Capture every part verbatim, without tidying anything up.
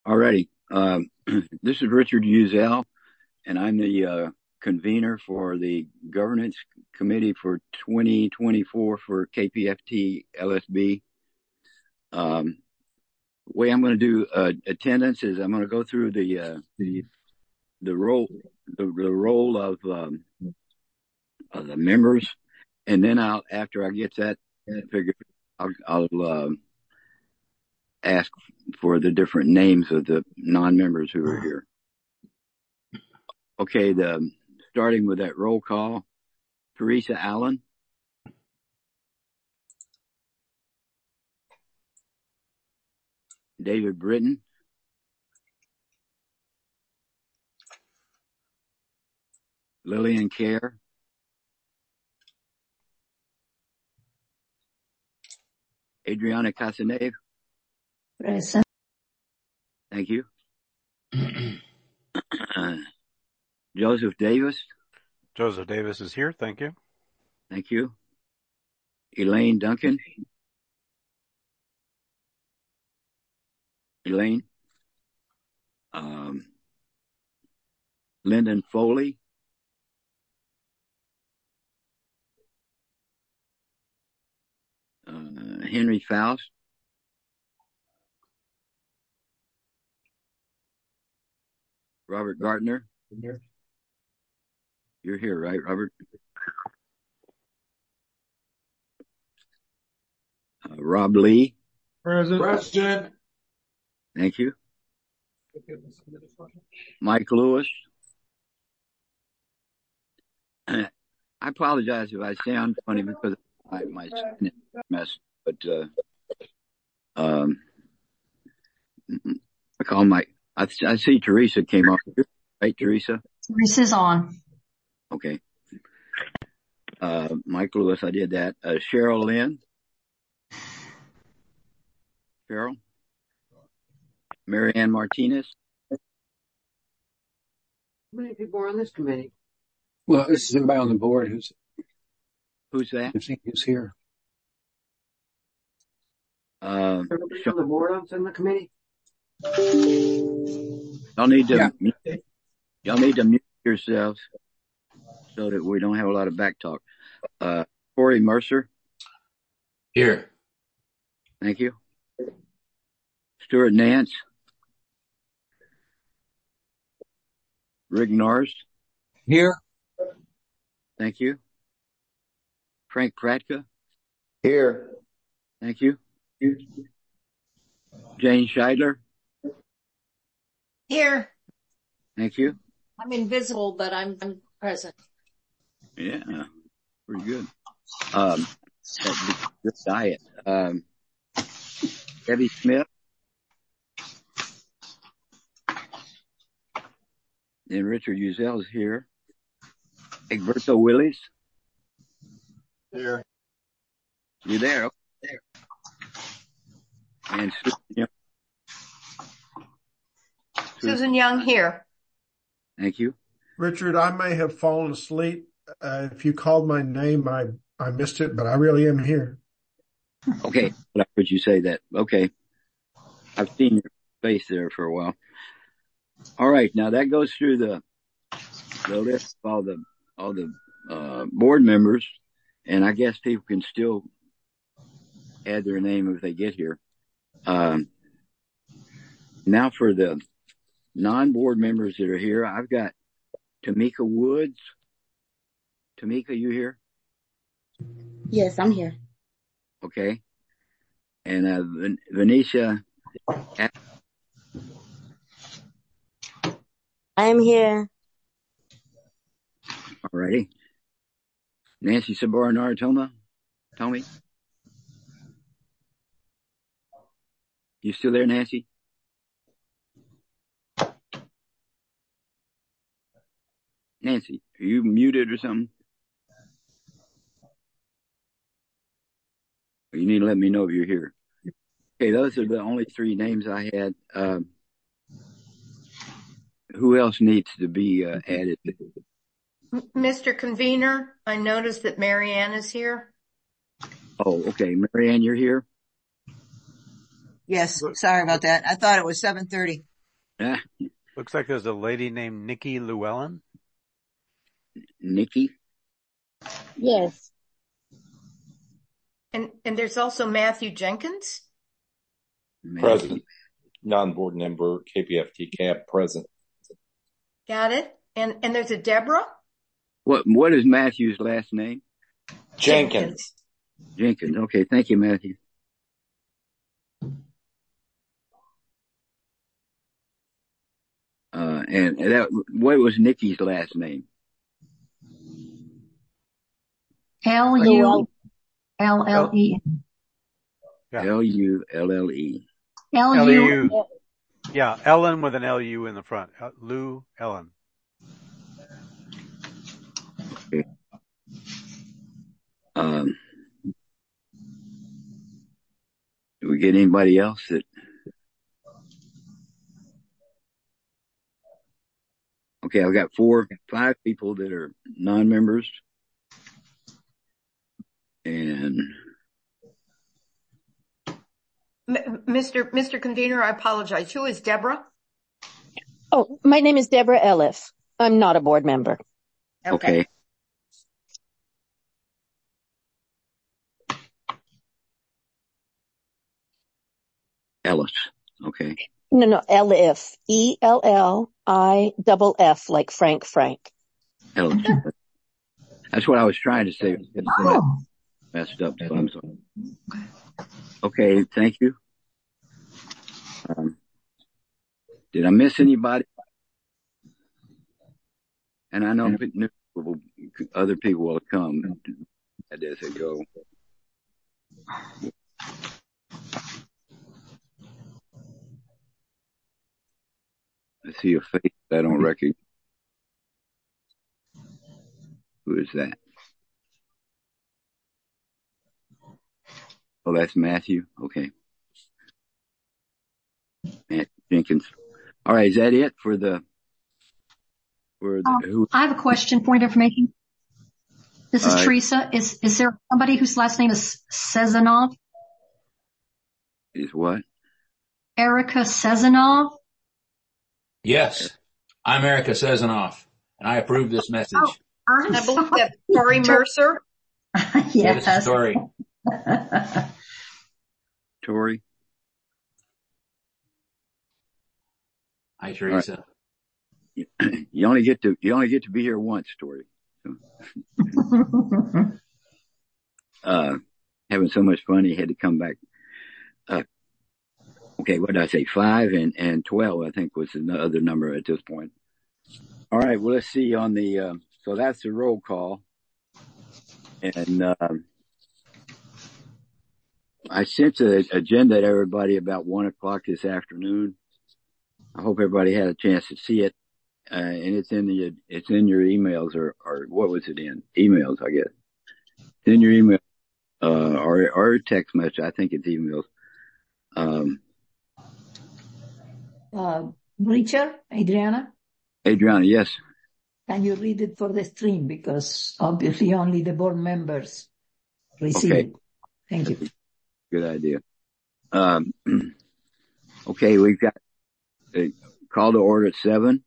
All righty. Um, this is Richard Uzel, and I'm the uh, convener for the governance committee for twenty twenty-four for K P F T L S B. Um, the way I'm going to do uh, attendance is I'm going to go through the uh, the the role the, the role of, um, of the members, and then I'll after I get that figured, I'll, I'll uh, ask for the different names of the non-members who are here. Okay, the starting with that roll call, Teresa Allen. David Britton. Lillian Kerr. Adriana Casanave. Present. Thank you. uh, Joseph Davis. Joseph Davis is here. Thank you. Thank you. Elaine Duncan. Elaine. Um, Lyndon Foley. Uh, Henry Faust. Robert Gardner. You're here, right, Robert? Uh, Rob Lee. Present. Present. Thank you. Mike Lewis. I apologize if I sound funny because my, my skin is messed, but, uh, um, I call my, I, I see Teresa came up, right, Teresa? Teresa's on. Okay. Uh, Mike Lewis, I did that. Uh, Cheryl Lynn. Cheryl. Mary Ann Martinez. How many people are on this committee? Well, this is everybody on the board who's Who's that? who's here. Uh, Everybody on the board on the committee? y'all need to, Yeah. y'all need to mute yourselves so that we don't have a lot of back talk. Uh, Corey Mercer. Here. Thank you. Stuart Nance. Rick Norris. Here. Thank you. Frank Kratka. Here. Thank you. Jane Scheidler. Here. Thank you. I'm invisible, but I'm, I'm present. Yeah, pretty good. Um, good diet. Um, Debbie Smith. And Richard Uzel is here. Egberto Willis. Here. You there? Okay. There. And Susan Young. Susan Young here. Thank you. Richard, I may have fallen asleep. Uh, if you called my name, I, I missed it, but I really am here. Okay. I heard you say that. Okay. I've seen your face there for a while. All right. Now that goes through the, the list of all the, all the, uh, board members. And I guess people can still add their name if they get here. Um, now for the non-board members that are here, I've got Tamika Woods. Tamika, you here? Yes, I'm here. Okay. And, uh, Ven- Venetia. I am here. All righty. Nancy Sabora Naratoma. Tommy. You still there, Nancy? Nancy, are you muted or something? You need to let me know if you're here. Okay, those are the only three names I had. Um, who else needs to be uh, added? Mister Convener, I noticed that Mary Ann is here. Oh, okay. Mary Ann, you're here? Yes, sorry about that. I thought it was seven thirty. Ah, Looks like there's a lady named Nikki Llewellyn. Nikki. Yes. And, and there's also Matthew Jenkins. Present. Non-board member, K P F T C A B, present. Got it. And, and there's a Deborah What, what is Matthew's last name? Jenkins. Jenkins. Okay. Thank you, Matthew. Uh, and that, what was Nikki's last name? L U L L E. Yeah. L U L L E. L L U. U. Yeah, Ellen with an L U in the front. Uh, Lou Ellen. Okay. Um, do we get anybody else that? Okay, I've got four, five people that are non-members. And M- Mister Mister Convener, I apologize. Who is Deborah? Oh, my name is Deborah Ellis. I'm not a board member. okay. Ellis. Okay. No, no, Ellis. E L L I double F, like Frank Frank. Ellis. That's what I was trying to say. Oh. Messed up. So I'm sorry. Okay. Thank you. Um, did I miss anybody? And I know people, other people will come as they go. I see a face I don't recognize. Who is that? Oh, that's Matthew. Okay. Matt Jenkins. All right. Is that it for the, for the, Um, who? I have a question, point of information. This is Uh, Teresa. Is, is there somebody whose last name is Sezanov? Is what? Erica Sezanov? Yes. I'm Erica Sezanoff, and I approve this message. Oh, I'm I believe sorry. that's Tori Mercer. Yeah, this is Yes. Tori. Tori? Hi, Teresa. You only get to, you only get to be here once, Tori. So, uh, having so much fun, he had to come back. Uh, okay, what did I say? Five and, and twelve, I think was the other number at this point. All right, well, let's see on the, uh, so that's the roll call. And, um, I sent the agenda to everybody about one o'clock this afternoon. I hope everybody had a chance to see it. Uh, and it's in the, it's in your emails or, or what was it in? Emails, I guess. It's in your email, uh, or, or text message. I think it's emails. Um, Uh, Richard, Adriana, Adriana, yes. can you read it for the stream? Because obviously only the board members receive Okay. it. Thank you. Good idea. Um, okay, we've got a call to order at seven.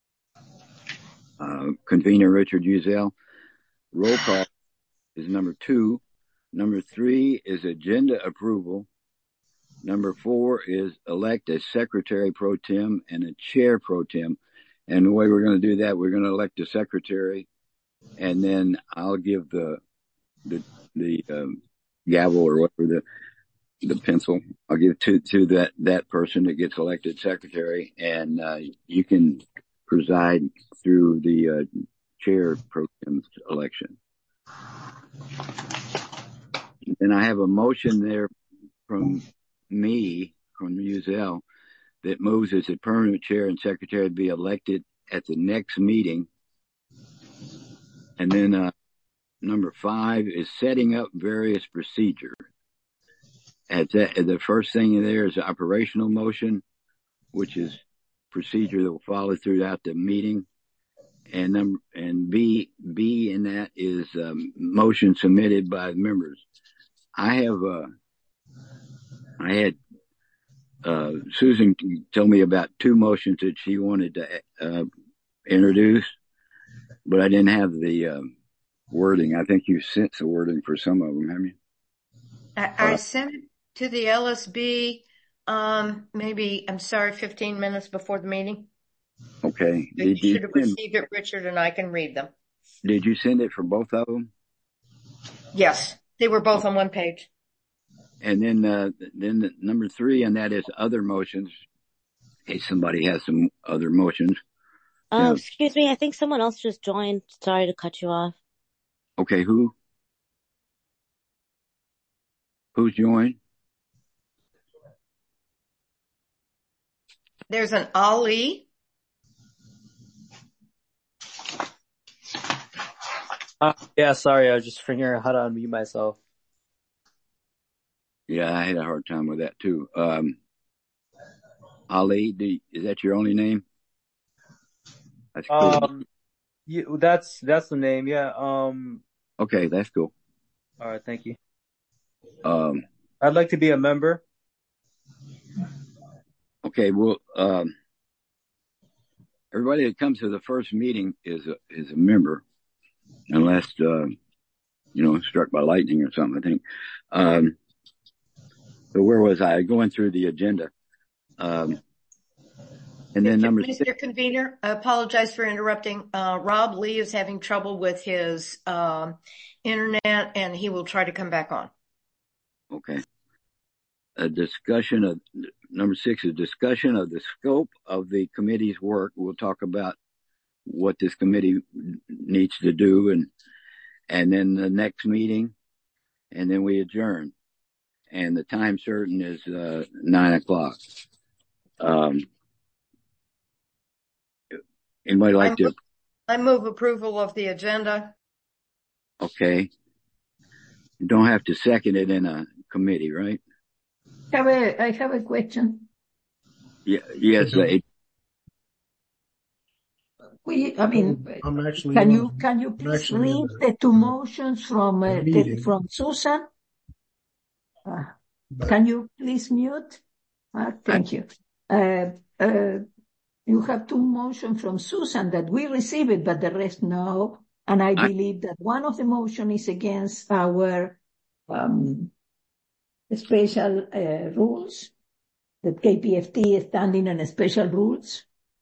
Uh, convener Richard Uzel. Roll call is number two. Number three is agenda approval. Number four is elect a secretary pro tem and a chair pro tem. And the way we're going to do that, we're going to elect a secretary, and then I'll give the the the um, gavel or whatever the the pencil. I'll give it to to that that person that gets elected secretary, and uh, you can preside through the uh, chair pro tem election. And I have a motion there from me, from Uzel, that moves as the permanent chair and secretary be elected at the next meeting. And then, uh, number five is setting up various procedures. At the, the first thing in there is operational motion, which is procedure that will follow throughout the meeting. And number, and B, B in that is, um, motion submitted by members. I have, uh, I had, uh, Susan told me about two motions that she wanted to uh, introduce, but I didn't have the uh, wording. I think you sent the wording for some of them, haven't you? I, I sent it to the L S B, um, maybe, I'm sorry, fifteen minutes before the meeting. Okay. But Did you you should have send, received it, Richard, and I can read them. did you send it for both of them? Yes, they were both on one page. And then, uh, then the number three, and that is other motions. In case somebody has some other motions. Um, Yeah. excuse me, I think someone else just joined. Sorry to cut you off. Okay, who? Who's joined? There's an Ali. Uh, yeah, sorry, I was just figuring out how to unmute myself. Yeah, I had a hard time with that too. Um, Ali, do, is that your only name? That's cool. Um, you, that's that's the name, yeah. Um, Okay, that's cool. all right, thank you. Um, I'd like to be a member. okay, well, um, everybody that comes to the first meeting is a, is a member, unless, uh, you know, struck by lightning or something, I think. Um, so where was I? Going through the agenda. Um, and then number Mister six. Convener, I apologize for interrupting. Uh, Rob Lee is having trouble with his, um, internet, and he will try to come back on. Okay. A discussion of, number six is discussion of the scope of the committee's work. We'll talk about what this committee needs to do, and, and then the next meeting, and then we adjourn. And the time certain is, uh, nine o'clock. Um, anybody like I to? move, I move approval of the agenda. Okay. You don't have to second it in a committee, right? Have a, I have a question. Yeah, yes, they, We, I mean, I'm actually can on- you, can you I'm please actually in read the- the two motions from, uh, the, meeting. from Susan? Uh, but- Can you please mute? Uh, thank you. Uh, uh, you have two motions from Susan that we receive it, but the rest no. And I, I- believe that one of the motion is against our, um, special, uh, rules, that K P F T is standing on special rules.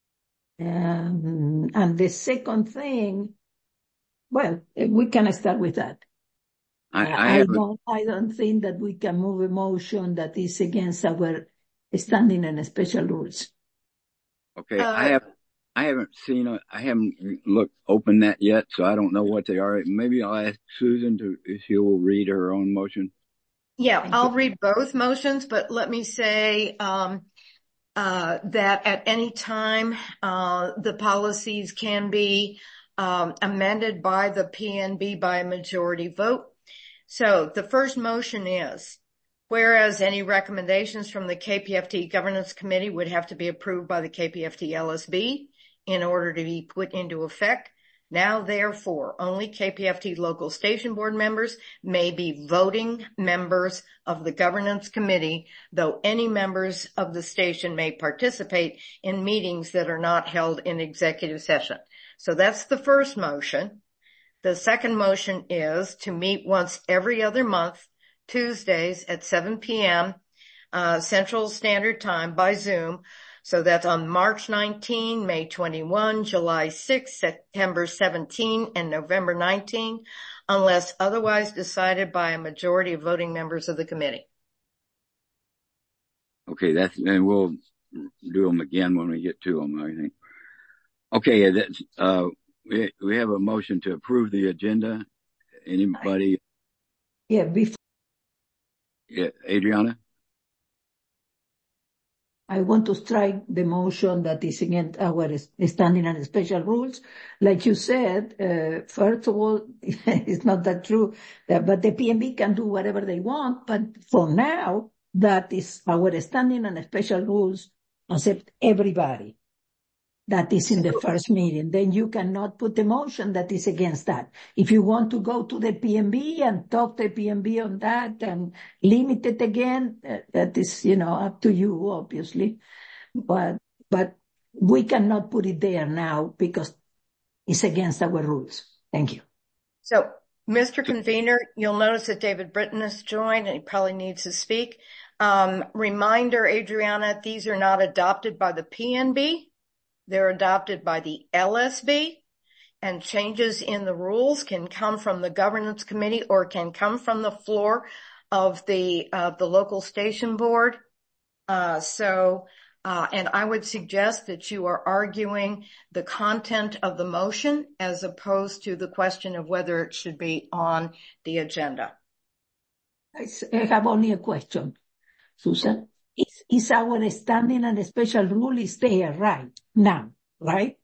Um, and the second thing, well, we can start with that. I, I I have, don't, I don't think that we can move a motion that is against our standing and special rules. okay, Uh, I have, I haven't seen, a, I haven't looked, opened that yet, so I don't know what they are. Maybe I'll ask Susan to, if she will read her own motion. Yeah, Thank I'll you. read both motions, but let me say, um, uh, that at any time, uh, the policies can be, um, amended by the P N B by a majority vote. So the first motion is, whereas any recommendations from the K P F T Governance Committee would have to be approved by the K P F T L S B in order to be put into effect. Now, therefore, only K P F T local station board members may be voting members of the governance committee, though any members of the station may participate in meetings that are not held in executive session. So that's the first motion. The second motion is to meet once every other month, Tuesdays at seven p.m. Uh, Central Standard Time by Zoom. So that's on March nineteenth, May twenty-first, July sixth, September seventeenth, and November nineteenth, unless otherwise decided by a majority of voting members of the committee. Okay, that's, and we'll do them again when we get to them, I think. Okay, that's, uh, we, we have a motion to approve the agenda. Anybody? Yeah, before Yeah, Adriana? I want to strike the motion that is against our standing and special rules. Like you said, uh, first of all, it's not that true, that, but the P N B can do whatever they want. But for now, that is our standing and special rules, accept everybody. that is in the first meeting. Then you cannot put a motion that is against that. If you want to go to the P M B and talk to the P M B on that and limit it again, uh, that is, you know, up to you, obviously. But, but we cannot put it there now because it's against our rules. Thank you. So, Mister Convener, you'll notice that David Britton has joined and he probably needs to speak. Um, reminder, Adriana, these are not adopted by the P N B. They're adopted by the L S B, and changes in the rules can come from the governance committee or can come from the floor of the, uh, the local station board. Uh, so, uh, and I would suggest that you are arguing the content of the motion as opposed to the question of whether it should be on the agenda. I have only a question, Susan. Is, is our standing and special rule is there right now, right?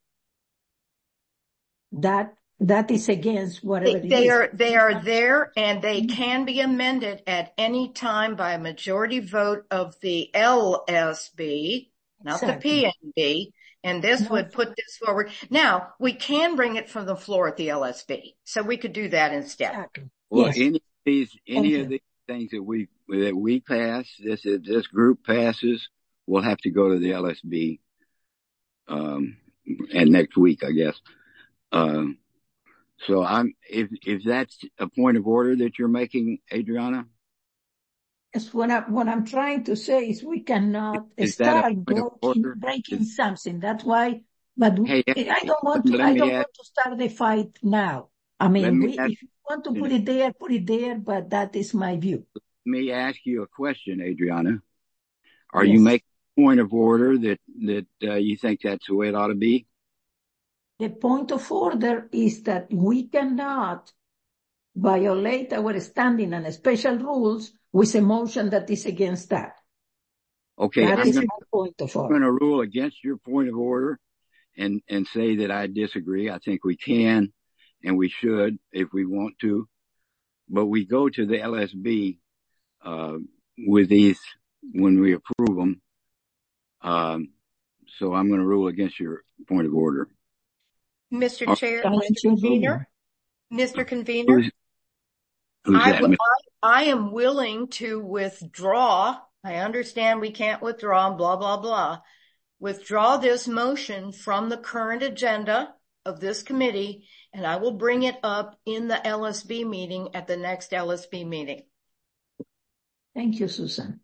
That, that is against whatever They, it they is. are, they are there and they can be amended at any time by a majority vote of the L S B, not exactly. the P N B. And this no. would put this forward. Now, we can bring it from the floor at the L S B. So we could do that instead. Exactly. Well, yes. any of these, any Thank of you. these things that we, that we pass, this, this group passes, we'll have to go to the L S B, um, and next week, I guess. Um, so I'm, if, if that's a point of order that you're making, Adriana? Yes, what, I, what I'm trying to say is we cannot is start breaking, breaking is, something. That's why, but hey, I don't want to, I don't ask, want to start the fight now. I mean, we, ask, if you want to put it there, put it there, but that is my view. Let me ask you a question, Adriana. Are yes. you making a point of order that, that uh, you think that's the way it ought to be? The point of order is that we cannot violate our standing and special rules with a motion that is against that. Okay, that I'm is gonna, my point of order. I'm going to rule against your point of order and, and say that I disagree. I think we can and we should if we want to, but we go to the L S B, uh, with these when we approve them. Um, so I'm going to rule against your point of order. Mister Chair, Mister Convener, Mister Convener, who's, who's I, that? I, I am willing to withdraw. I understand we can't withdraw and blah, blah, blah. Withdraw this motion from the current agenda of this committee, and I will bring it up in the L S B meeting at the next L S B meeting. Thank you, Susan.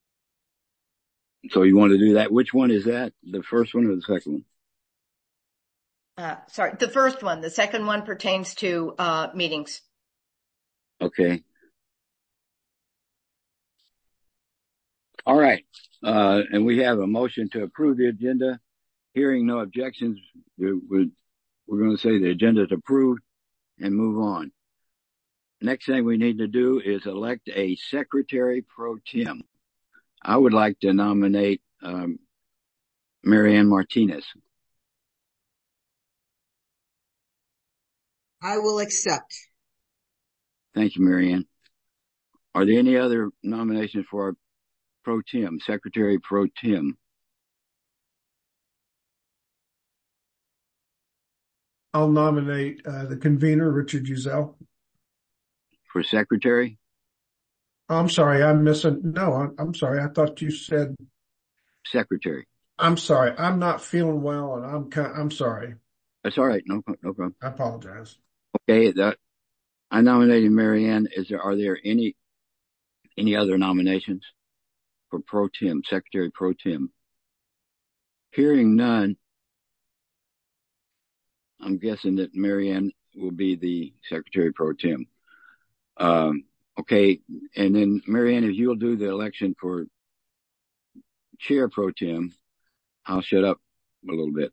So you want to do that? Which one is that? The first one or the second one? Uh, sorry, the first one. The second one pertains to, uh, meetings. Okay. All right. Uh, and we have a motion to approve the agenda. Hearing no objections, we're, we're going to say the agenda is approved and move on. Next thing we need to do is elect a secretary pro tem. I would like to nominate, um, Marianne Martinez. I will accept. Thank you, Marianne. Are there any other nominations for our pro tem, secretary pro tem? I'll nominate uh, the convener, Richard Uzel. For secretary? I'm sorry, I'm missing. No, I'm, I'm sorry. I thought you said secretary. I'm sorry. I'm not feeling well, and I'm kind, I'm sorry. That's all right. No, no problem. I apologize. Okay, that I nominated Marianne. Is there? Are there any any other nominations for pro tem, secretary pro tem? Hearing none, I'm guessing that Marianne will be the secretary pro tem. Um, okay, and then Marianne, if you'll do the election for chair pro tem, I'll shut up a little bit.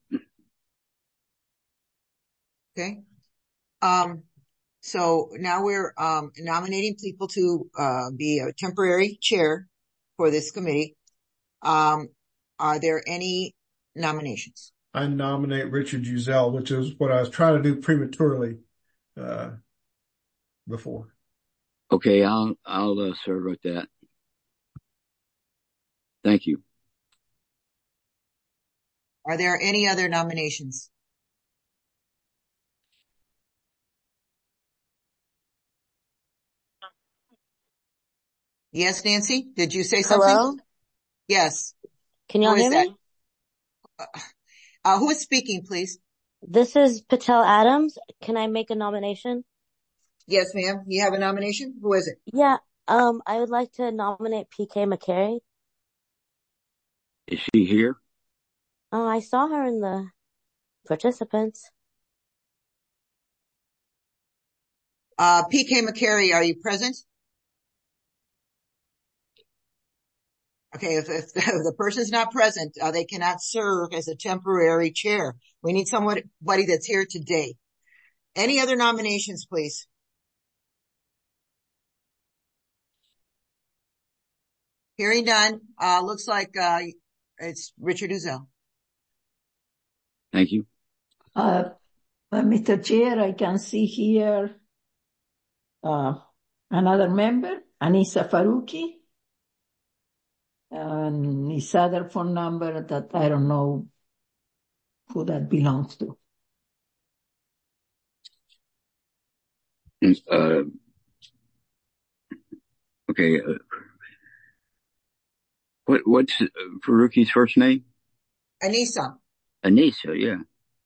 Okay. Um, so now we're, um, nominating people to, uh, be a temporary chair for this committee. Um, are there any nominations? I nominate Richard Uzel, which is what I was trying to do prematurely, uh, before. Okay. I'll, I'll, uh, serve with that. Thank you. Are there any other nominations? Yes, Nancy, did you say something? Hello? Yes. Can y'all Who is hear that? me? Uh, who is speaking, please? This is Patel Adams. Can I make a nomination? Yes, ma'am. You have a nomination? Who is it? Yeah, um, I would like to nominate P K McCary. Is she here? Oh, I saw her in the participants. Uh, P K McCary, are you present? Okay, if, if the person's not present, uh, they cannot serve as a temporary chair. We need somebody that's here today. Any other nominations, please? Hearing none, uh, looks like, uh, it's Richard Uzel. Thank you. Uh, uh, Mister Chair, I can see here, uh, another member, Anissa Faruqi. And his other phone number that I don't know who that belongs to. Uh, okay. Uh, what what's uh, Faruqi's first name? Anissa. Anissa, yeah.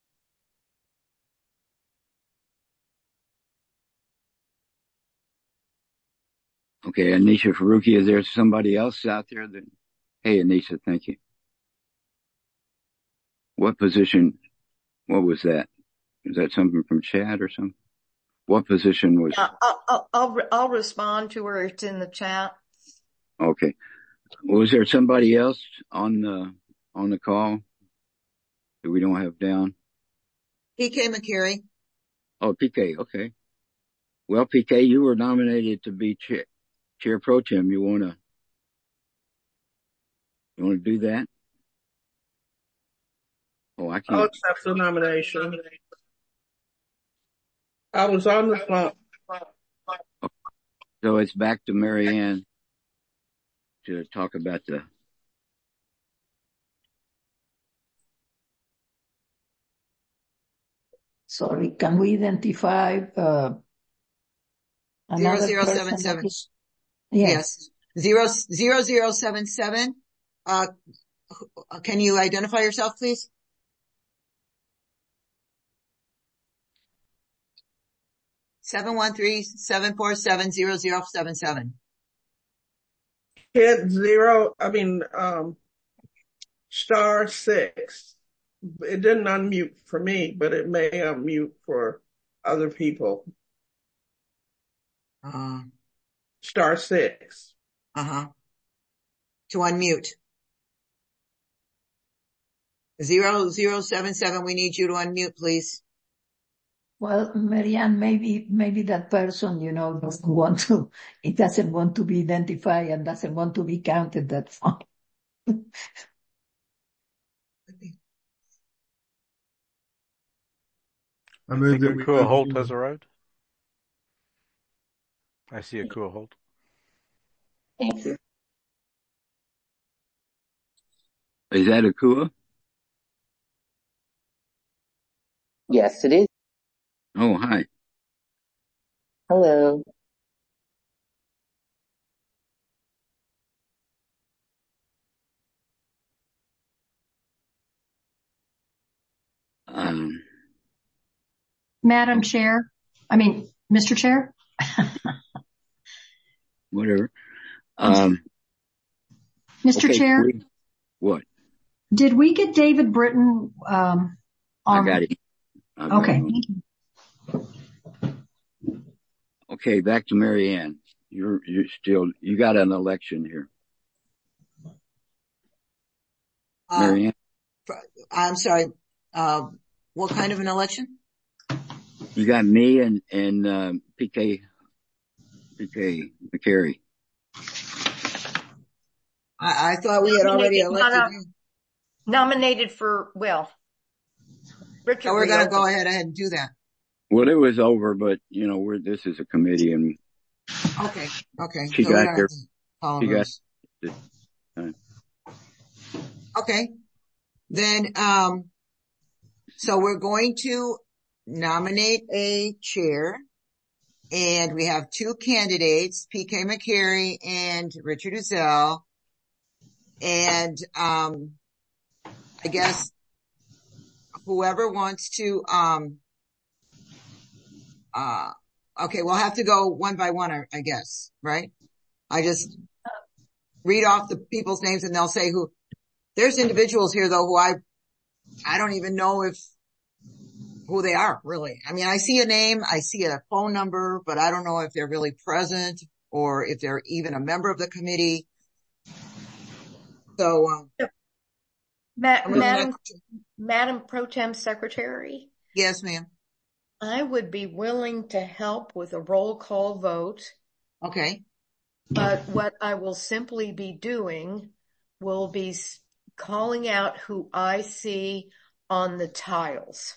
Okay, Anisha Faruqi, is there somebody else out there that, hey, Anisha, thank you. What position, what was that? Is that something from Chad or something? What position was? Uh, I'll, I'll, I'll, I'll respond to her. It's in the chat. Okay. Was there somebody else on the, on the call that we don't have down? P K McCary. Oh, P K, okay. Well, P K, you were nominated to be chair, chair pro tem. You wanna, you wanna do that? Oh, I can't. I'll accept the nomination. I was on the phone. So it's back to Mary Ann to talk about the. Sorry, can we identify, uh, another Zero, zero, person? seven, seven. Yes. Yes. Zero, zero, zero, seven, seven. Uh, can you identify yourself, please? Seven one three seven four seven zero zero seven seven. Hit zero. I mean, um, star six. It didn't unmute for me, but it may unmute for other people. Uh, star six. Uh-huh. To unmute. Zero, zero, seven, seven. We need you to unmute, please. Well, Marianne, maybe, maybe that person, you know, doesn't want to, it doesn't want to be identified and doesn't want to be counted. That's fine. I think Akua Holt has arrived. I see Akua Holt. Thank you. Is that Akua? Yes, it is. Oh, hi. Hello. Um, Madam Chair, I mean, Mister Chair. whatever. Um, Mister okay, Chair. we, what? Did we get David Britton? Um, on... I got it. I got okay. it. Thank you. Okay, back to Mary Ann. You're, you're still, you got an election here. Uh, Mary Ann? I'm sorry. Uh, what kind of an election? You got me and, and, um, P K, P K McCary. I, I thought we had already elected you. Nominated for, well, Richard. So we're going to go ahead and do that. Well, it was over, but you know, we're, this is a committee and. Okay. Okay. She so got there. She got. Okay. Then, um, so we're going to nominate a chair, and we have two candidates, P K McCary and Richard Uzzell. And, um, I guess whoever wants to, um, uh, okay, we'll have to go one by one, I, I guess, right? I just read off the people's names and they'll say who. There's individuals here though who I, I don't even know if, who they are really. I mean, I see a name, I see a phone number, but I don't know if they're really present or if they're even a member of the committee. So, um, Ma- Madam, Madam Pro Tem Secretary. Yes, ma'am. I would be willing to help with a roll call vote. Okay. But what I will simply be doing will be calling out who I see on the tiles.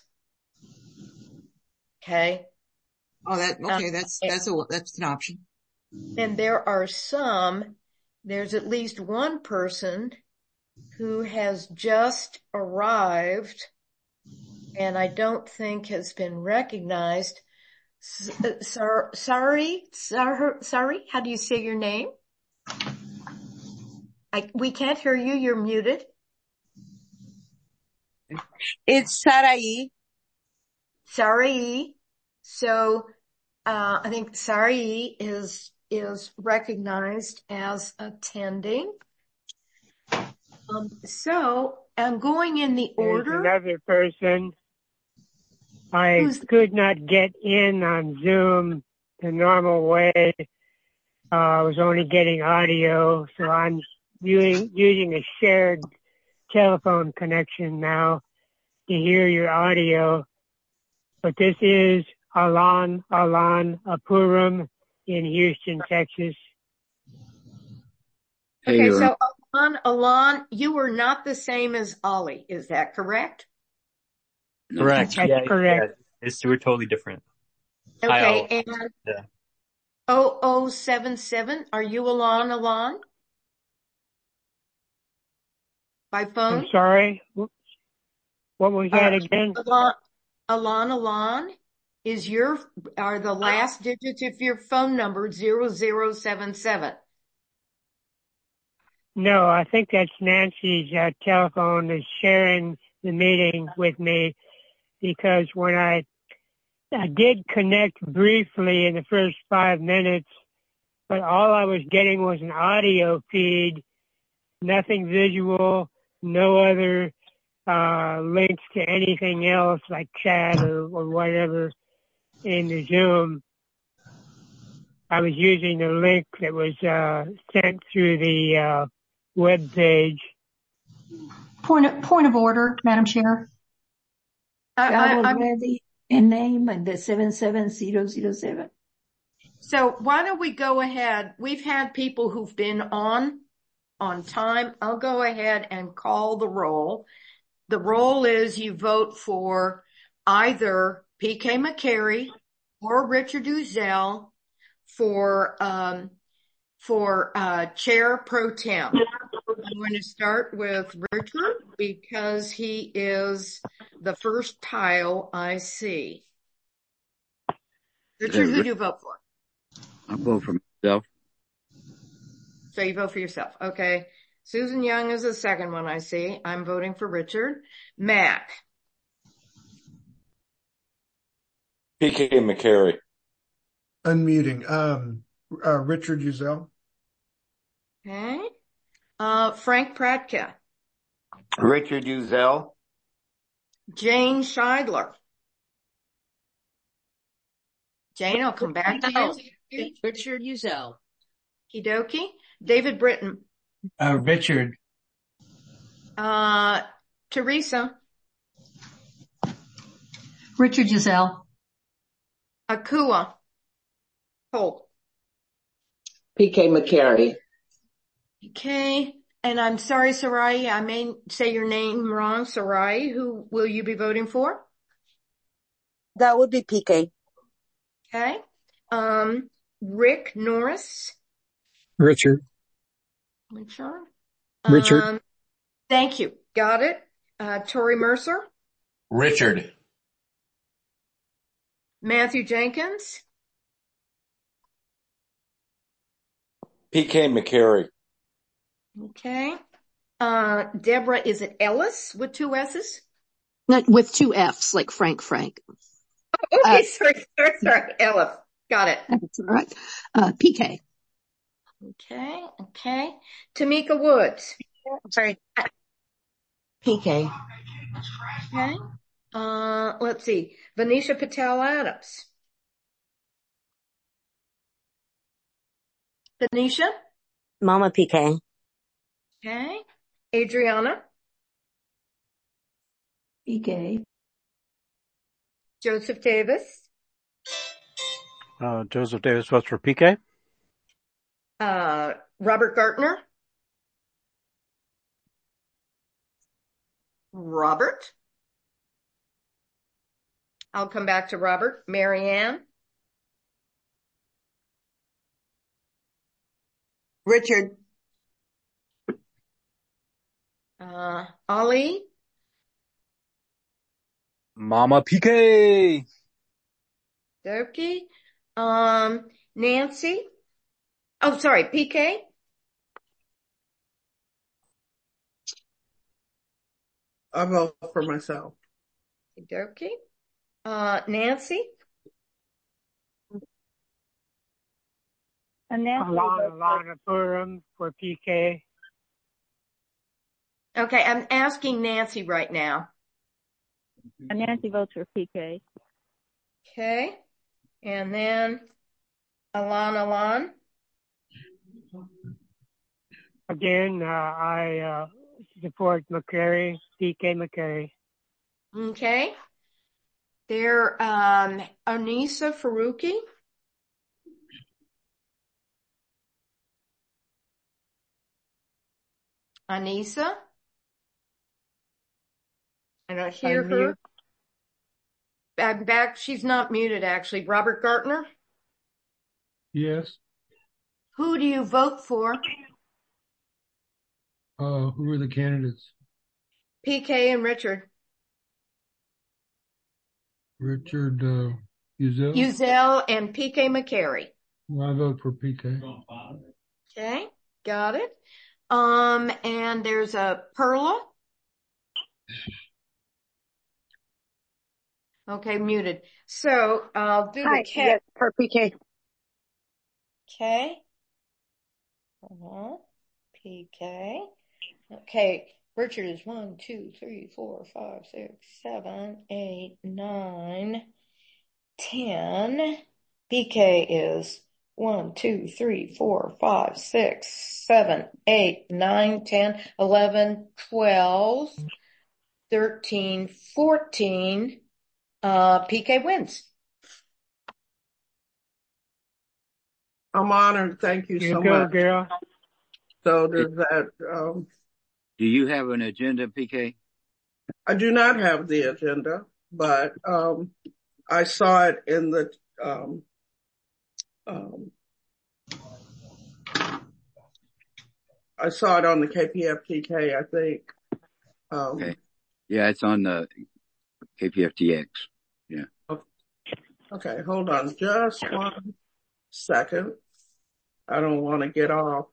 Okay. Oh, that, okay. Um, that's, that's a, that's an option. And there are some, there's at least one person who has just arrived and I don't think has been recognized. Sir, sorry, sir, sorry. How do you say your name? I, we can't hear you. You're muted. It's Sarai. Sarai. So, uh, I think Sarai is, is recognized as attending. Um, so I'm going in the order. There's another person. I Who's... could not get in on Zoom the normal way. Uh, I was only getting audio, so I'm using, using a shared telephone connection now to hear your audio. But this is Alan, Alan Apurum in Houston, Texas. Okay, so Alan, Alan, you were not the same as Ali, is that correct? Correct. That's yeah, correct. Yeah. It's, we're totally different. Okay, Hi, and yeah. oh oh seven seven, are you Alan, Alan? By phone? I'm sorry. What was that uh, again? Alan, Alan, Alan, is your, are the last digits of your phone number zero zero seven seven? No, I think that's Nancy's uh, telephone is sharing the meeting with me because when I, I did connect briefly in the first five minutes, but all I was getting was an audio feed, nothing visual, no other uh, links to anything else like chat or, or whatever in the Zoom. I was using the link that was uh, sent through the uh, web page. Point of, point of order, Madam Chair. I, I, I'm already a name and the seven seven zero zero seven. So why don't we go ahead? We've had people who've been on on time. I'll go ahead and call the roll. The roll is you vote for either P K McCary or Richard Uzzell for um for uh chair pro tem. I'm going to start with Richard because he is the first tile I see. Richard, who do you vote for? I vote for myself. So you vote for yourself. Okay. Susan Young is the second one I see. I'm voting for Richard. Mac. P K McCary. Unmuting. Um, uh, Richard Uzzell. Okay. Uh, Frank Pratka. Richard Uzzell. Jane Scheidler. Jane, I'll come back to you. Richard Uzzell. Kidoki. David Britton. Uh, Richard. Uh, Teresa. Richard Uzzell. Akua. Holt. P K McCary. Okay. And I'm sorry, Sarai, I may say your name wrong. Sarai, who will you be voting for? That would be P K. Okay. Um, Rick Norris. Richard. Richard. Richard. Um, thank you. Got it. Uh, Tori Mercer, Richard. Matthew Jenkins, P K McCary. okay. Uh, Deborah, is it Ellis with two S's? Not with two F's, like Frank Frank. Oh, okay, Uh, sorry, sorry, sorry, Ellis. Got it. That's all right. Uh, P K. Okay, okay. Tamika Woods. Sorry. P K. Okay. Uh, let's see. Venetia Patel Adams. Venetia? Mama P K. Okay. Adriana? P K. Joseph Davis? Uh, Joseph Davis votes for P K. Uh, Robert Gartner? Robert? I'll come back to Robert. Marianne? Richard. Uh, Ali? Mama P K. Dokie. Um, Nancy? Oh, sorry, P K? I vote for myself. Dokie. Uh, Nancy? And Alana, Alana Purim for P K. Okay, I'm asking Nancy right now. And Nancy votes for P K. Okay. And then Alan Alan. Again, uh, I uh, support McCary, P K McCary. Okay. There, um, Anissa Faruqi. Anissa. I don't hear her. I'm back. She's not muted, actually. Robert Gartner. Yes. Who do you vote for? Uh, who are the candidates? P K and Richard. Richard, uh, Uzel? Uzel and P K McCary. Well, I vote for P K. Okay. Got it. Um, and there's a Perla. Okay, muted. So I'll do Hi, the K. yes, for P K. K. Uh-huh. P K. Okay. Richard is one, two, three, four, five, six, seven, eight, nine, ten. P K is one, two, three, four, five, six, seven, eight, nine, ten, eleven, twelve, thirteen, fourteen. Uh, P K wins. I'm honored. Thank you, You so go, much. girl. So does that, um, Do you have an agenda, P K? I do not have the agenda, but, um, I saw it in the, um, um, I saw it on the K P F T K, I think. Um, Okay. Yeah, it's on the K P F T X. Yeah. Okay, hold on just one second. I don't want to get off.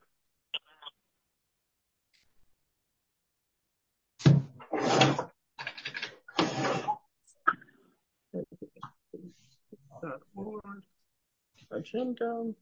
Agenda.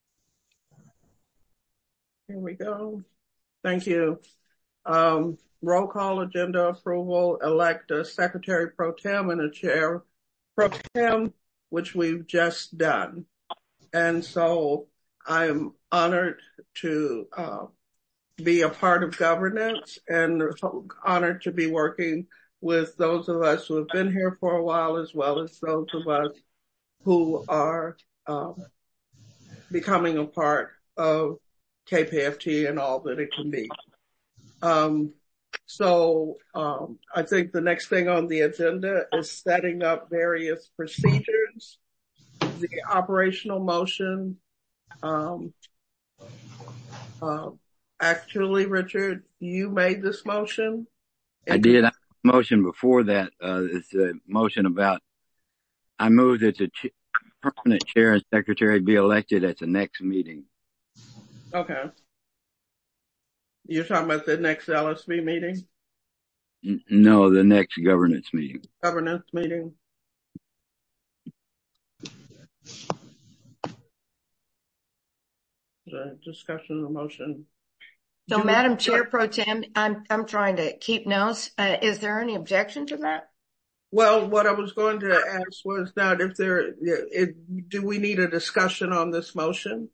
Here we go. Thank you. Um, roll call agenda approval, elect a secretary pro tem and a chair pro tem, which we've just done. And so I'm honored to uh, be a part of governance and honored to be working with those of us who have been here for a while, as well as those of us who are um, becoming a part of K P F T and all that it can be. Um, so um, I think the next thing on the agenda is setting up various procedures, the operational motion. Um, uh, actually, Richard, you made this motion. I did. I'm motion before that, uh, it's a motion about, I move that the ch- permanent chair and secretary be elected at the next meeting. Okay. You're talking about the next L S B meeting? N- No, the next governance meeting. Governance meeting? The discussion of the motion. So, Do- Madam Chair Pro Tem, I'm, I'm trying to keep notes. Uh, is there any objection to that? Well, what I was going to ask was now if there, it, do we need a discussion on this motion?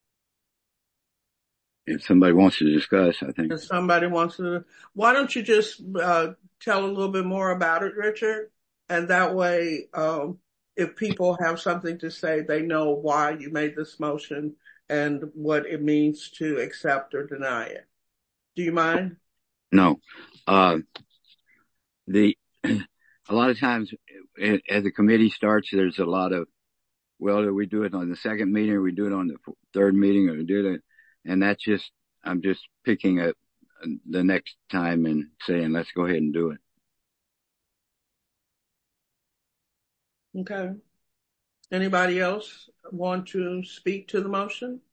If somebody wants to discuss, I think. If somebody wants to, why don't you just uh, tell a little bit more about it, Richard? And that way, um, if people have something to say, they know why you made this motion and what it means to accept or deny it. Do you mind? No. Uh, the, a lot of times it, as the committee starts, there's a lot of, well, do we do it on the second meeting or we do it on the third meeting or do it? And that's just, I'm just picking a, a, the next time and saying, let's go ahead and do it. Okay. Anybody else want to speak to the motion?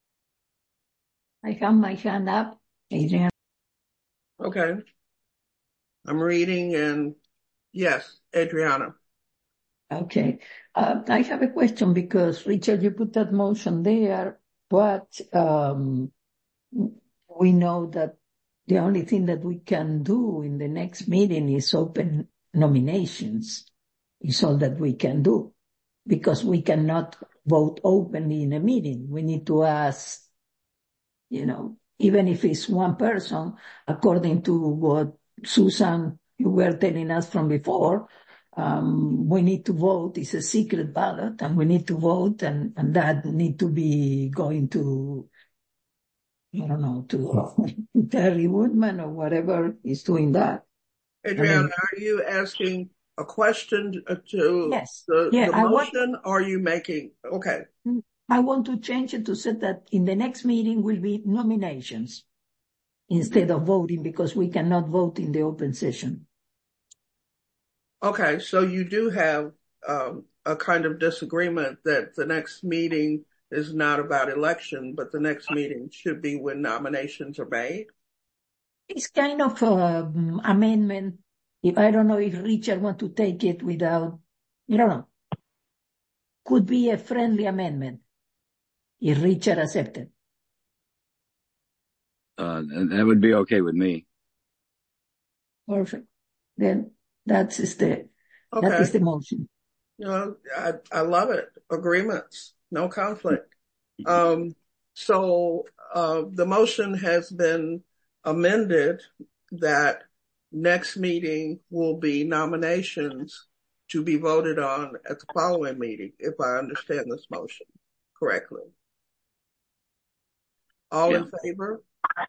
I have my hand up, Adrian. Okay. I'm reading and yes, Adriana. Okay. Uh, I have a question because, Richard, you put that motion there, but um, we know that the only thing that we can do in the next meeting is open nominations. Is all that we can do because we cannot vote openly in a meeting. We need to ask, you know, even if it's one person, according to what Susan, you were telling us from before, um, we need to vote. It's a secret ballot and we need to vote and, and that need to be going to, I don't know, to Terry Woodman or whatever is doing that. Adriana, I mean, are you asking a question to yes. the, Yeah, the I want- motion or are you making, okay. I want to change it to say that in the next meeting will be nominations instead of voting because we cannot vote in the open session. Okay, so you do have um, a kind of disagreement that the next meeting is not about election, but the next meeting should be when nominations are made? It's kind of um, amendment. If I don't know if Richard want to take it without, I don't know. Could be a friendly amendment if Richard accepted. Uh, and that would be okay with me. Perfect. Then that's the, Okay. that is the motion. You know, I, I love it. Agreements, no conflict. Um, so, uh, the motion has been amended that next meeting will be nominations to be voted on at the following meeting, if I understand this motion correctly. All in favor?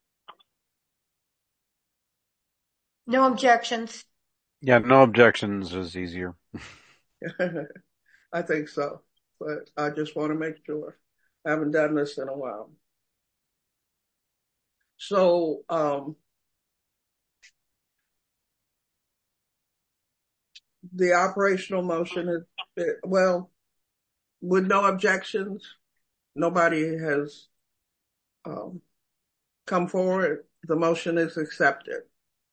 No objections. Yeah, no objections is easier. I think so, but I just want to make sure. I haven't done this in a while. So, um, the operational motion is, well, with no objections, nobody has um, come forward. The motion is accepted.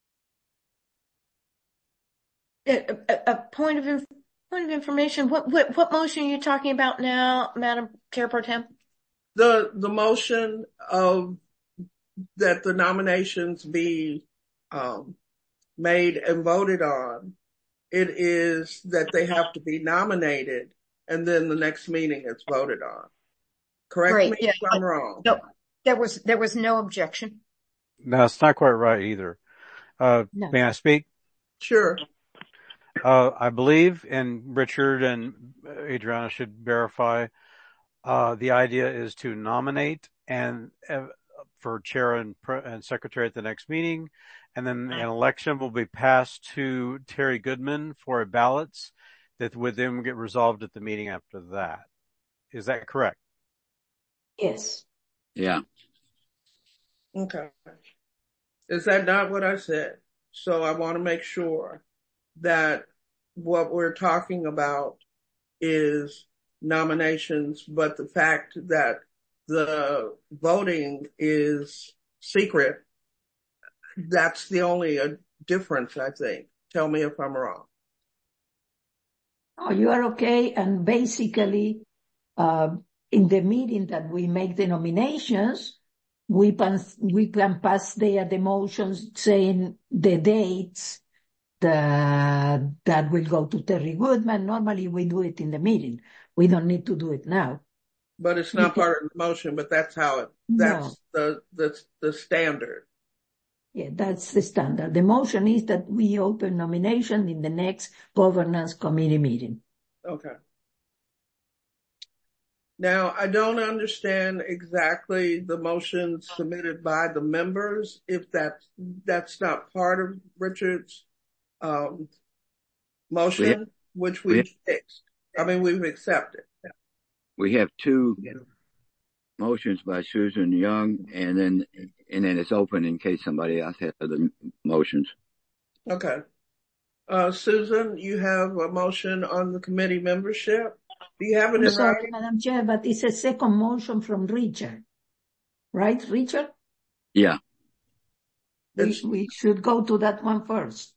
A, a, a point of inf- point of information. What, what what motion are you talking about now, Madam Chair Pro Tem? The the motion of that the nominations be um, made and voted on. It is that they have to be nominated, and then the next meeting it's voted on. Correct Great, me yeah. if I'm wrong. No, there was there was no objection. No, it's not quite right either. Uh, No. May I speak? Sure. Uh, I believe, and Richard and Adriana should verify, uh, the idea is to nominate and uh, for chair and, and secretary at the next meeting. And then an election will be passed to Terry Goodman for a ballots that would then get resolved at the meeting after that. Is that correct? Yes. Yeah. Okay. Is that not what I said? So I want to make sure that what we're talking about is nominations, but the fact that the voting is secret, that's the only uh, difference, I think. Tell me if I'm wrong. Oh, you are okay. And basically, uh, in the meeting that we make the nominations, we pass, we can pass there the motions saying the dates the, that will go to Terry Goodman. Normally we do it in the meeting. We don't need to do it now. But it's not Because, part of the motion, but that's how it, that's no. the, the, the standard. Yeah, that's the standard. The motion is that we open nomination in the next governance committee meeting. Okay. Now, I don't understand exactly the motion submitted by the members, if that's, that's not part of Richard's um, motion, we have, which we've we have, fixed. I mean, we've accepted. We have two motions by Susan Young, and then and then it's open in case somebody else has other motions. Okay. Uh, Susan, you have a motion on the committee membership. Do you have it in Sorry, writing? Madam Chair, but it's a second motion from Richard. Right, Richard? Yeah. We, we should go to that one first.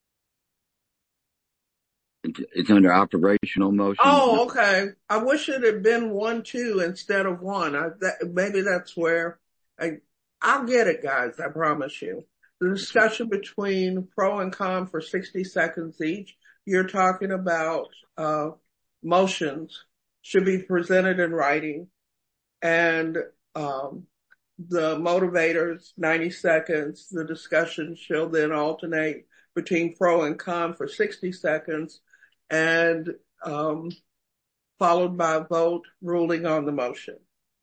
It's under operational motion. Oh, okay. I wish it had been one, two instead of one. I, that, maybe that's where I, I'll get it, guys. I promise you. The discussion between pro and con for sixty seconds each. You're talking about, uh, motions should be presented in writing, and, um, the motivators, ninety seconds. The discussion shall then alternate between pro and con for sixty seconds. And um, followed by a vote ruling on the motion.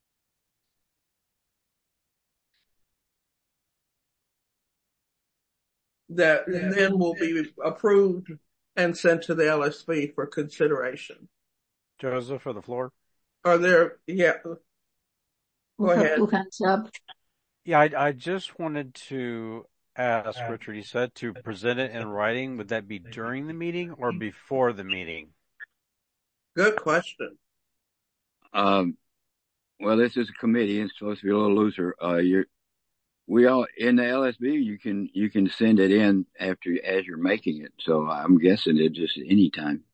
That yeah. then will be approved and sent to the L S B for consideration. Joseph, for the floor. Are there, yeah. Go we'll ahead. Two hands up. Yeah, I, I just wanted to ask Richard, he said to present it in writing. Would that be during the meeting or before the meeting? Good question. Um, well, this is a committee and it's supposed to be a little looser. Uh, you're, we all, in the L S B, you can, you can send it in after, as you're making it. So I'm guessing it just any time.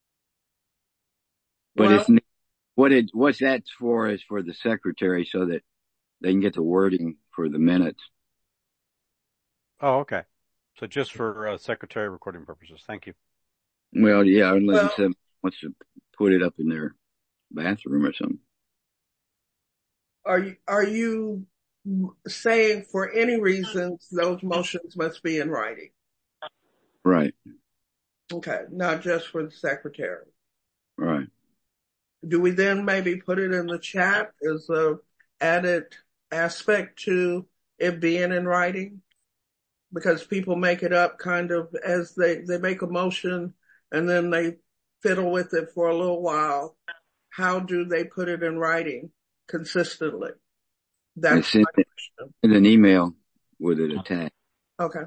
But well, it's, what it, what's that's for is for the secretary so that they can get the wording for the minutes. Oh, okay. So just for uh, secretary recording purposes. Thank you. Well, yeah, unless well, someone wants to put it up in their bathroom or something. Are you, are you saying for any reasons those motions must be in writing? Right. Okay. Not just for the secretary. Right. Do we then maybe put it in the chat as a added aspect to it being in writing? Because people make it up kind of as they, they make a motion and then they fiddle with it for a little while. How do they put it in writing consistently? That's my question. In an email with it attached. Okay.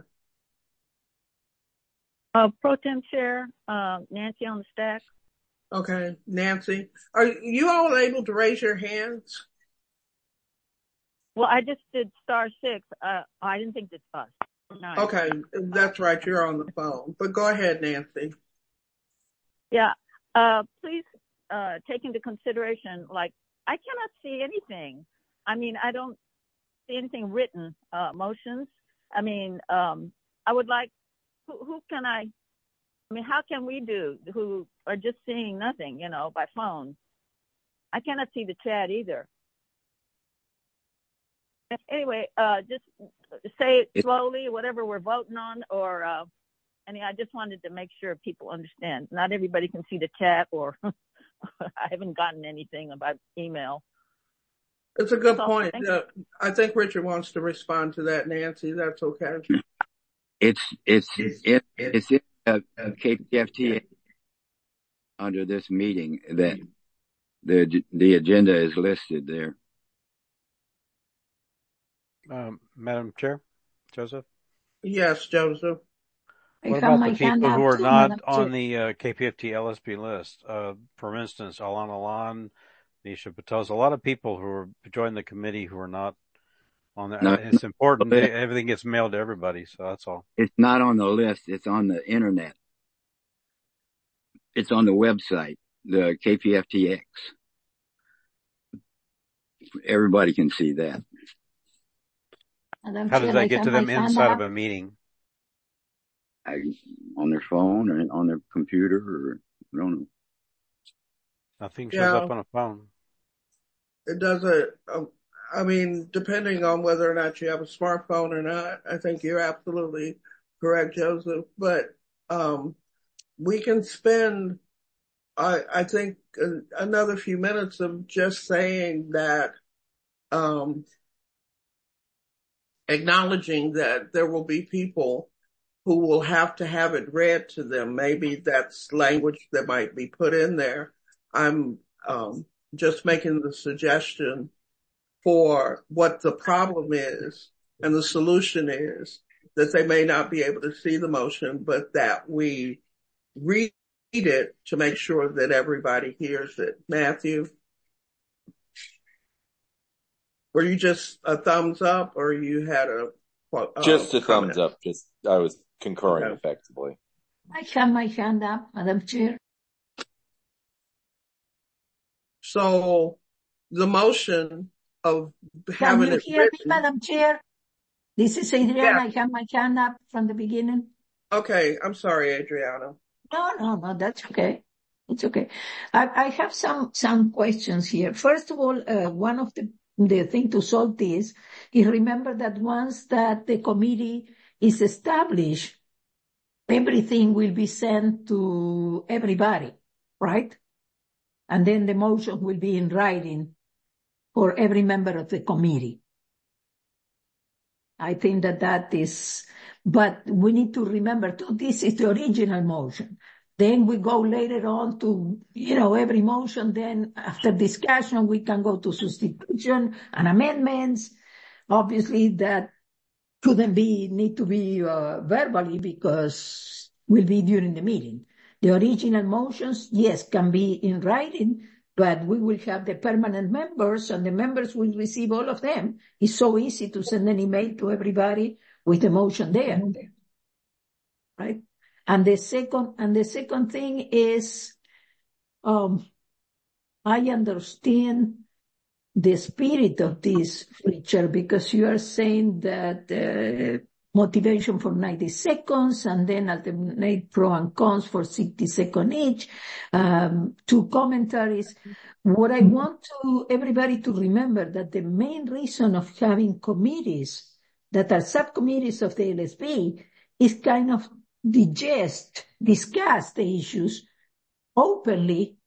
Uh, Pro Tem Chair, uh, Nancy on the stack. Okay. Nancy, are you all able to raise your hands? Well, I just did star six. Uh, I didn't think it's us. Nine. Okay. That's right. You're on the phone, but go ahead, Nancy. Yeah. Uh, please, uh, take into consideration, like, I cannot see anything. I mean, I don't see anything written, uh, motions. I mean, um, I would like, who, who can I, I mean, how can we do who are just seeing nothing, you know, by phone? I cannot see the chat either. Anyway, uh, just say it slowly, whatever we're voting on, or, uh, I mean, I just wanted to make sure people understand. Not everybody can see the chat, or I haven't gotten anything about email. It's a good so, point. Uh, I think Richard wants to respond to that, Nancy. That's okay. It's, it's, it, it's in uh, K P F T under this meeting that the, the agenda is listed there. Um, Madam Chair, Joseph? Yes, Joseph. I What have about my the hand people up who are too, not Madam on Chair. the uh, K P F T L S B list? Uh, for instance, Alan Alan, Nisha Patel, a lot of people who are joined the committee who are not on there. No, And it's important it's that everything gets mailed to everybody, so that's all. it's not on the list. It's on the internet. It's on the website, the K P F T X. Everybody can see that. Madam How does Chair, that I get have to my them hand inside of up. a meeting? I, on their phone or on their computer, or I don't know. Nothing shows Yeah, up on a phone. it doesn't, um, I mean, depending on whether or not you have a smartphone or not, I think you're absolutely correct, Joseph. But um, we can spend, I, I think, uh, another few minutes of just saying that, um, acknowledging that there will be people who will have to have it read to them. Maybe that's language that might be put in there. I'm um, just making the suggestion for what the problem is and the solution is, that they may not be able to see the motion, but that we read it to make sure that everybody hears it. Matthew, were you just a thumbs up, or you had a, a Just a comment? thumbs up. Just I was concurring Okay. effectively. I have my hand up, Madam Chair. So the motion of Can having you it hear me, written. Madam Chair? This is Adriana. Yeah. I have my hand up from the beginning. Okay. I'm sorry, Adriana. No, no, no, that's okay. It's okay. I, I have some, some questions here. First of all, uh, one of the, the thing to solve this is remember that once that the committee is established, everything will be sent to everybody, right? And then the motion will be in writing for every member of the committee. I think that that is, but we need to remember too, this is the original motion. Then we go later on to, you know, every motion. Then after discussion, we can go to substitution and amendments. Obviously that couldn't be, need to be uh, verbally because will be during the meeting. The original motions, yes, can be in writing, but we will have the permanent members and the members will receive all of them. It's so easy to send an email to everybody with the motion there, right? And the second, and the second thing is, um, I understand the spirit of this, Richard, because you are saying that uh, motivation for ninety seconds and then alternate pro and cons for sixty seconds each, um, two commentaries. What I want to everybody to remember that the main reason of having committees that are subcommittees of the L S B is kind of digest, discuss the issues openly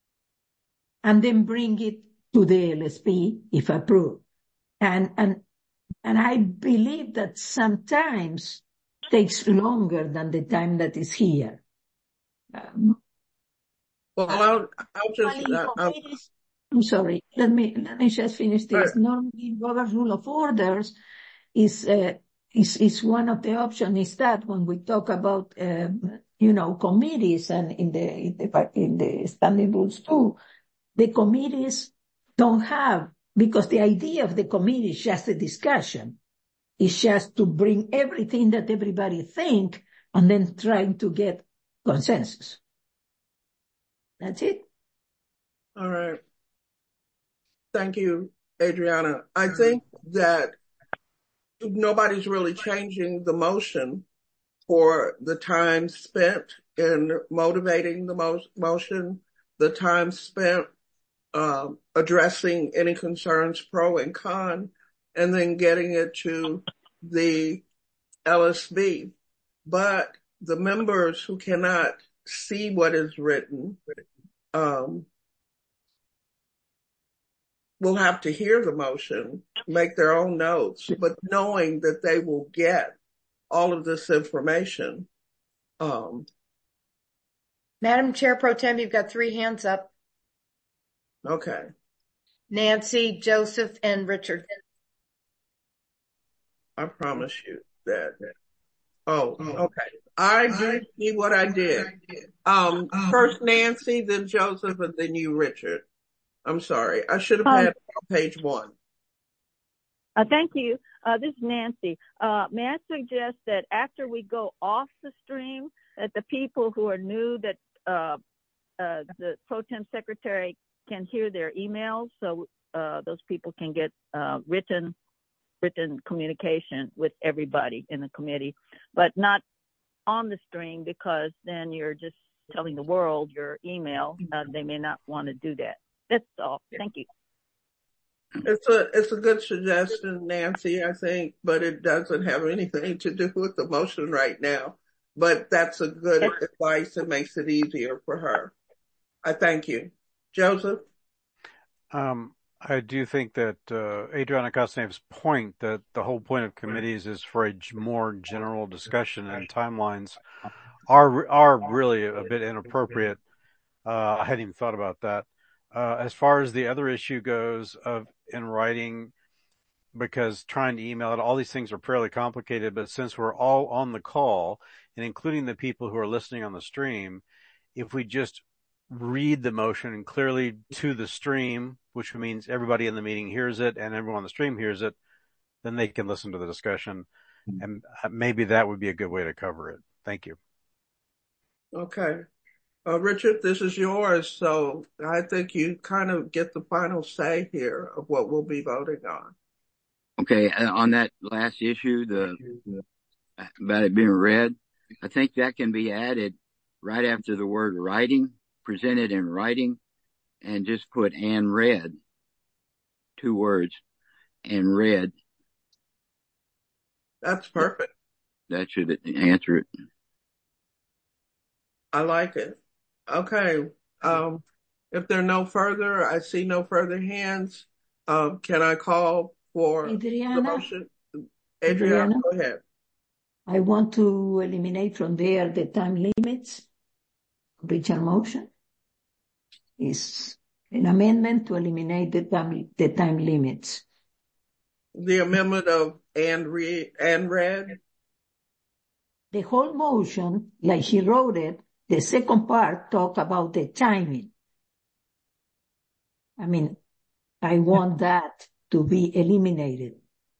and then bring it to the L S P if approved. And, and, and I believe that sometimes takes longer than the time that is here. Um, Well, I'll, I'll just, uh, I'll, I'm sorry. Let me, let me just finish this. Right. Normally, Robert's Rule of Orders is, uh, is, is one of the options is that when we talk about, um, you know, committees and in the, in the, in the standing rules too, the committees don't have, because the idea of the committee is just a discussion. It's just to bring everything that everybody think and then trying to get consensus. That's it. All right. Thank you, Adriana. I think that nobody's really changing the motion for the time spent in motivating the mo- motion, the time spent um, addressing any concerns pro and con, and then getting it to the L S B. But the members who cannot see what is written um, will have to hear the motion, make their own notes, but knowing that they will get all of this information. Um, Madam Chair Pro Tem, you've got three hands up. okay. Nancy, Joseph, and Richard. I promise you that Oh, okay. I do see what I did. Um, first Nancy, then Joseph, and then you, Richard. I'm sorry. I should have Um, had it on page one. Uh, thank you. Uh, this is Nancy. Uh, may I suggest that after we go off the stream, that the people who are new, that uh, uh, the pro tem secretary can hear their emails, so uh, those people can get uh, written written communication with everybody in the committee, but not on the stream, because then you're just telling the world your email. Uh, they may not want to do that. That's all. Thank you. It's a it's a good suggestion, Nancy, I think, but it doesn't have anything to do with the motion right now. But that's a good advice. It makes it easier for her. I thank you. Joseph? Um, I do think that uh, Adriana Castaneda's point that the whole point of committees is for a more general discussion, and timelines are are really a bit inappropriate. Uh, I hadn't even thought about that. Uh, as far as the other issue goes of in writing, because trying to email it, all these things are fairly complicated, but since we're all on the call, and including the people who are listening on the stream, if we just read the motion clearly to the stream, which means everybody in the meeting hears it and everyone on the stream hears it, then they can listen to the discussion. And maybe that would be a good way to cover it. Thank you. Okay. Uh, Richard, this is yours, so I think you kind of get the final say here of what we'll be voting on. Okay, on that last issue, the about it being read, I think that can be added right after the word writing, presented in writing, and just put and read, two words, and read. That's perfect. That should answer it. I like it. Okay. Um, if there are no further, I see no further hands. Um, can I call for Adriana? the motion? Adriana, Adriana? go ahead. I want to eliminate from there the time limits. Richard motion is an amendment to eliminate the time, the time limits. The amendment of and read and read. The whole motion, like she wrote it, the second part talk about the timing. I mean, I want that to be eliminated.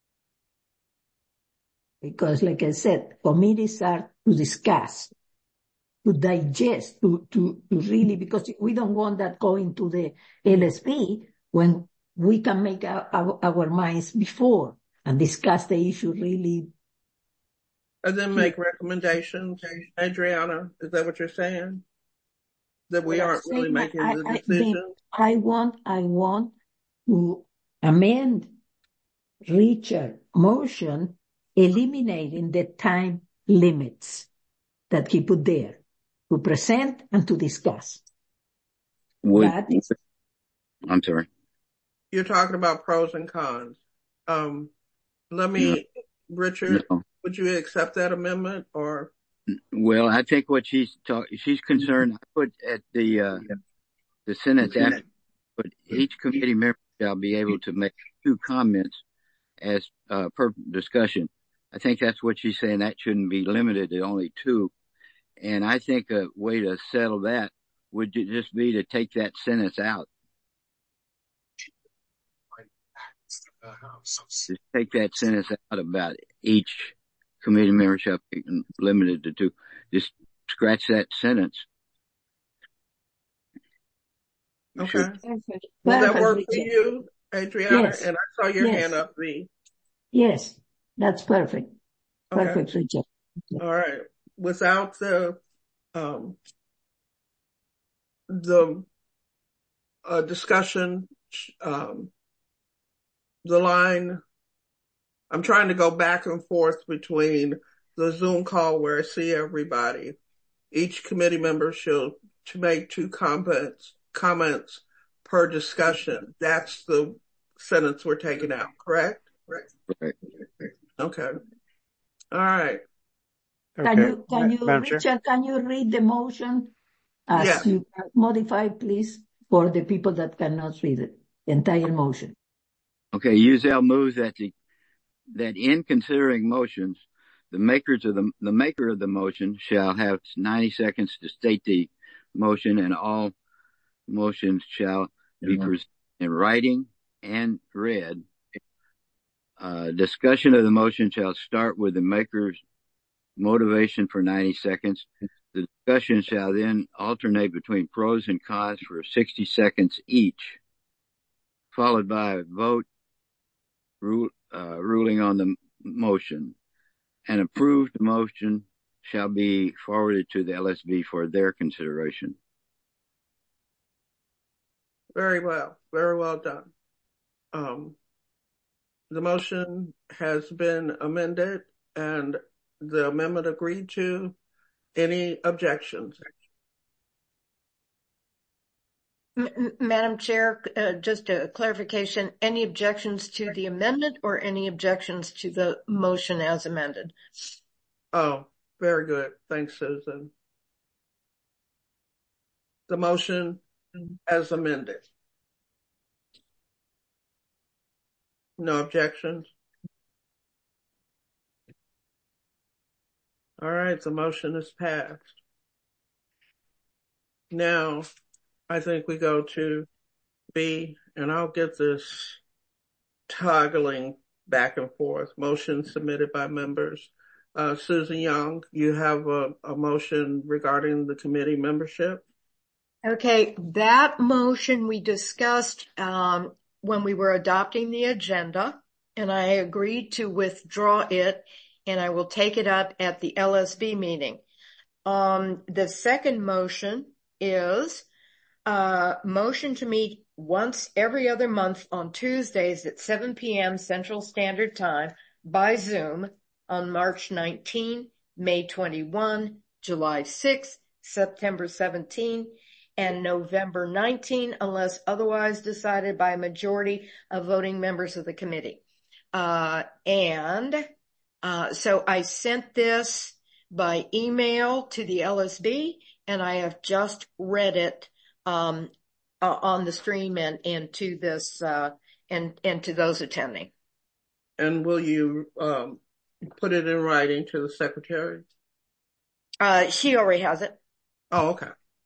Because like I said, committees are to discuss, to digest, to, to, to really, because we don't want that going to the L S P when we can make our, our, our minds before and discuss the issue really. And then make recommendations. Adriana, is that what you're saying? That we aren't really making I, the decision? I, I want, I want to amend Richard's motion, eliminating the time limits that he put there to present and to discuss. Would, That is, I'm sorry. You're talking about pros and cons. Um, let me, No. Richard, No. would you accept that amendment or? Well, I think what she's talk, she's concerned, I put at the, uh, the sentence after, but each committee member shall be able to make two comments as, uh, per discussion. I think that's what she's saying. That shouldn't be limited to only two. And I think a way to settle that would just be to take that sentence out. Just take that sentence out about each committee member shall be limited to two. Just scratch that sentence. Okay. Sure. Will that Perfect, work for Richard. you, Adriana? Yes. And I saw your Yes. hand up, V. Yes, that's perfect. Okay. Perfect, Richard. All right. Without the, um, the, uh, discussion, um, the line, I'm trying to go back and forth between the Zoom call where I see everybody. Each committee member should to make two comments, comments per discussion. That's the sentence we're taking out, correct? Right. Okay. All right. Can Okay. you, can you, Madam Chair? Richard, can you read the motion as Yes. you modify, please, for the people that cannot read it, the entire motion? Okay. Uzell moves that the, that in considering motions, The makers of the, the maker of the motion shall have ninety seconds to state the motion, and all motions shall be presented in writing and read. Uh, discussion of the motion shall start with the maker's motivation for ninety seconds. The discussion shall then alternate between pros and cons for sixty seconds each, followed by a vote rule, uh, ruling on the motion. An approved motion shall be forwarded to the L S B for their consideration. Very well. Very well done. Um, the motion has been amended and the amendment agreed to. Any objections? M- Madam Chair, uh, just a clarification, any objections to the amendment or any objections to the motion as amended? Oh, very good. Thanks, Susan. The motion as amended. No objections? All right, the motion is passed. Now, I think we go to B, and I'll get this toggling back and forth. Motion submitted by members. Uh, Susan Young, you have a, a motion regarding the committee membership? Okay, that motion we discussed um, when we were adopting the agenda, and I agreed to withdraw it, and I will take it up at the L S B meeting. Um, the second motion is uh motion to meet once every other month on Tuesdays at seven p.m. Central Standard Time by Zoom on March nineteenth, May twenty-first, July sixth, September seventeenth, and November nineteenth, unless otherwise decided by a majority of voting members of the committee. Uh, and uh so I sent this by email to the L S B, and I have just read it um uh, on the stream and, and to this uh and and to those attending. And will you um put it in writing to the secretary? Uh she already has it. Oh, okay.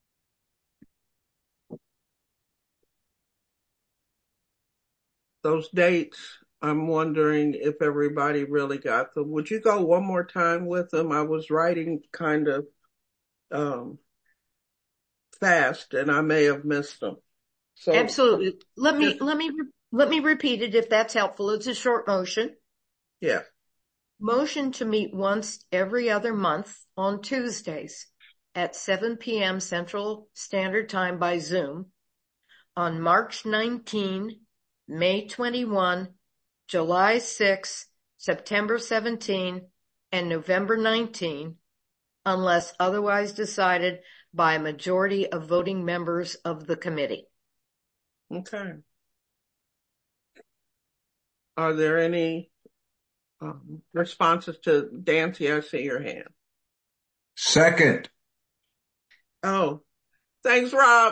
Those dates, I'm wondering if everybody really got them. Would you go one more time with them? I was writing kind of um fast and I may have missed them. So absolutely. Let me, just, let me, let me repeat it if that's helpful. It's a short motion. Yeah. Motion to meet once every other month on Tuesdays at seven p.m. Central Standard Time by Zoom on March nineteenth, May twenty-first, July sixth, September seventeenth, and November nineteenth, unless otherwise decided by a majority of voting members of the committee. Okay. Are there any um, responses to Nancy? I see your hand. Second. Oh, thanks, Rob.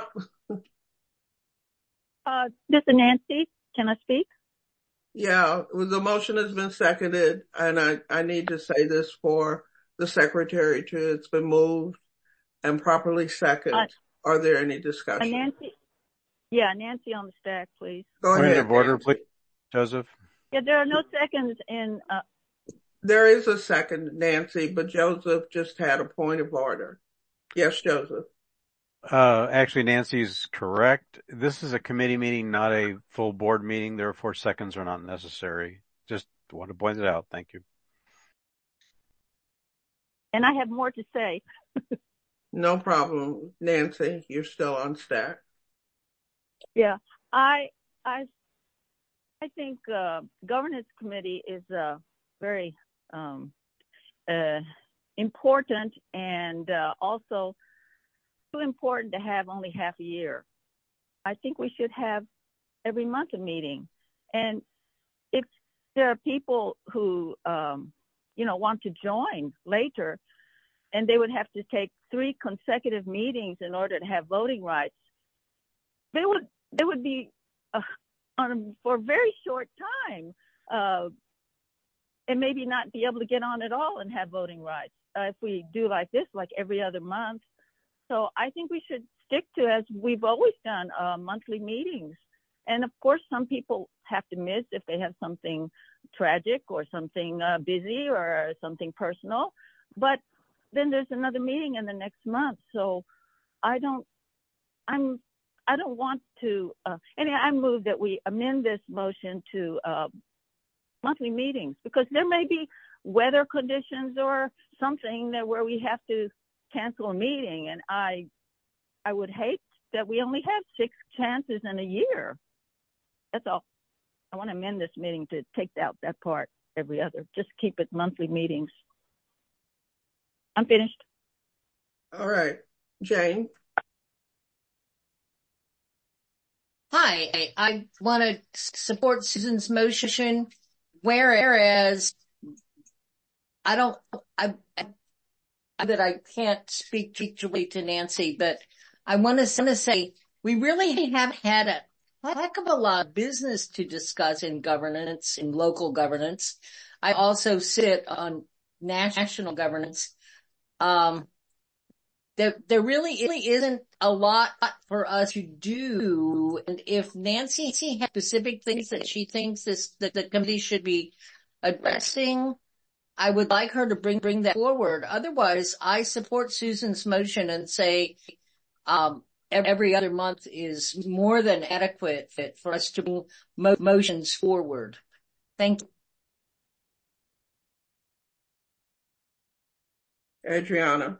Uh, this is Nancy. Can I speak? Yeah, the motion has been seconded, and I, I need to say this for the secretary too. It's been moved and properly seconded. Uh, Are there any discussions? Uh, Nancy. Yeah, Nancy on the stack, please. Go Point ahead. of order, please, Joseph. Yeah, there are no seconds in. Uh... There is a second, Nancy, but Joseph just had a point of order. Yes, Joseph. Uh, actually, Nancy's correct. This is a committee meeting, not a full board meeting. Therefore, seconds are not necessary. Just want to point it out. Thank you. And I have more to say. No problem, Nancy. You're still on stack. Yeah, I, I, I think uh, governance committee is uh, very um, uh, important, and uh, also too important to have only half a year. I think we should have every month a meeting, and if there are people who, um, you know, want to join later, and they would have to take three consecutive meetings in order to have voting rights, they would. They would be uh, on a, for a very short time, uh, and maybe not be able to get on at all and have voting rights uh, if we do like this, like every other month. So I think we should stick to, as we've always done, uh, monthly meetings. And of course, some people have to miss if they have something tragic or something uh, busy or something personal. But then there's another meeting in the next month. So I don't, I'm, I don't want to, uh, and I move that we amend this motion to uh, monthly meetings, because there may be weather conditions or something that where we have to cancel a meeting. And I, I would hate that we only have six chances in a year. That's all. I want to amend this meeting to take out that part every other. Just keep it monthly meetings. I'm finished. All right. Jane? Hi, I, I want to support Susan's motion, whereas I don't, I, I that I can't speak directly to Nancy, but I want to say we really have had a heck of a lot of business to discuss in governance, in local governance. I also sit on national governance. Um, there, there really, really isn't a lot for us to do. And if Nancy has specific things that she thinks this, that the committee should be addressing, I would like her to bring, bring that forward. Otherwise, I support Susan's motion and say, um, every other month is more than adequate for us to bring mo- motions forward. Thank you. Adriana?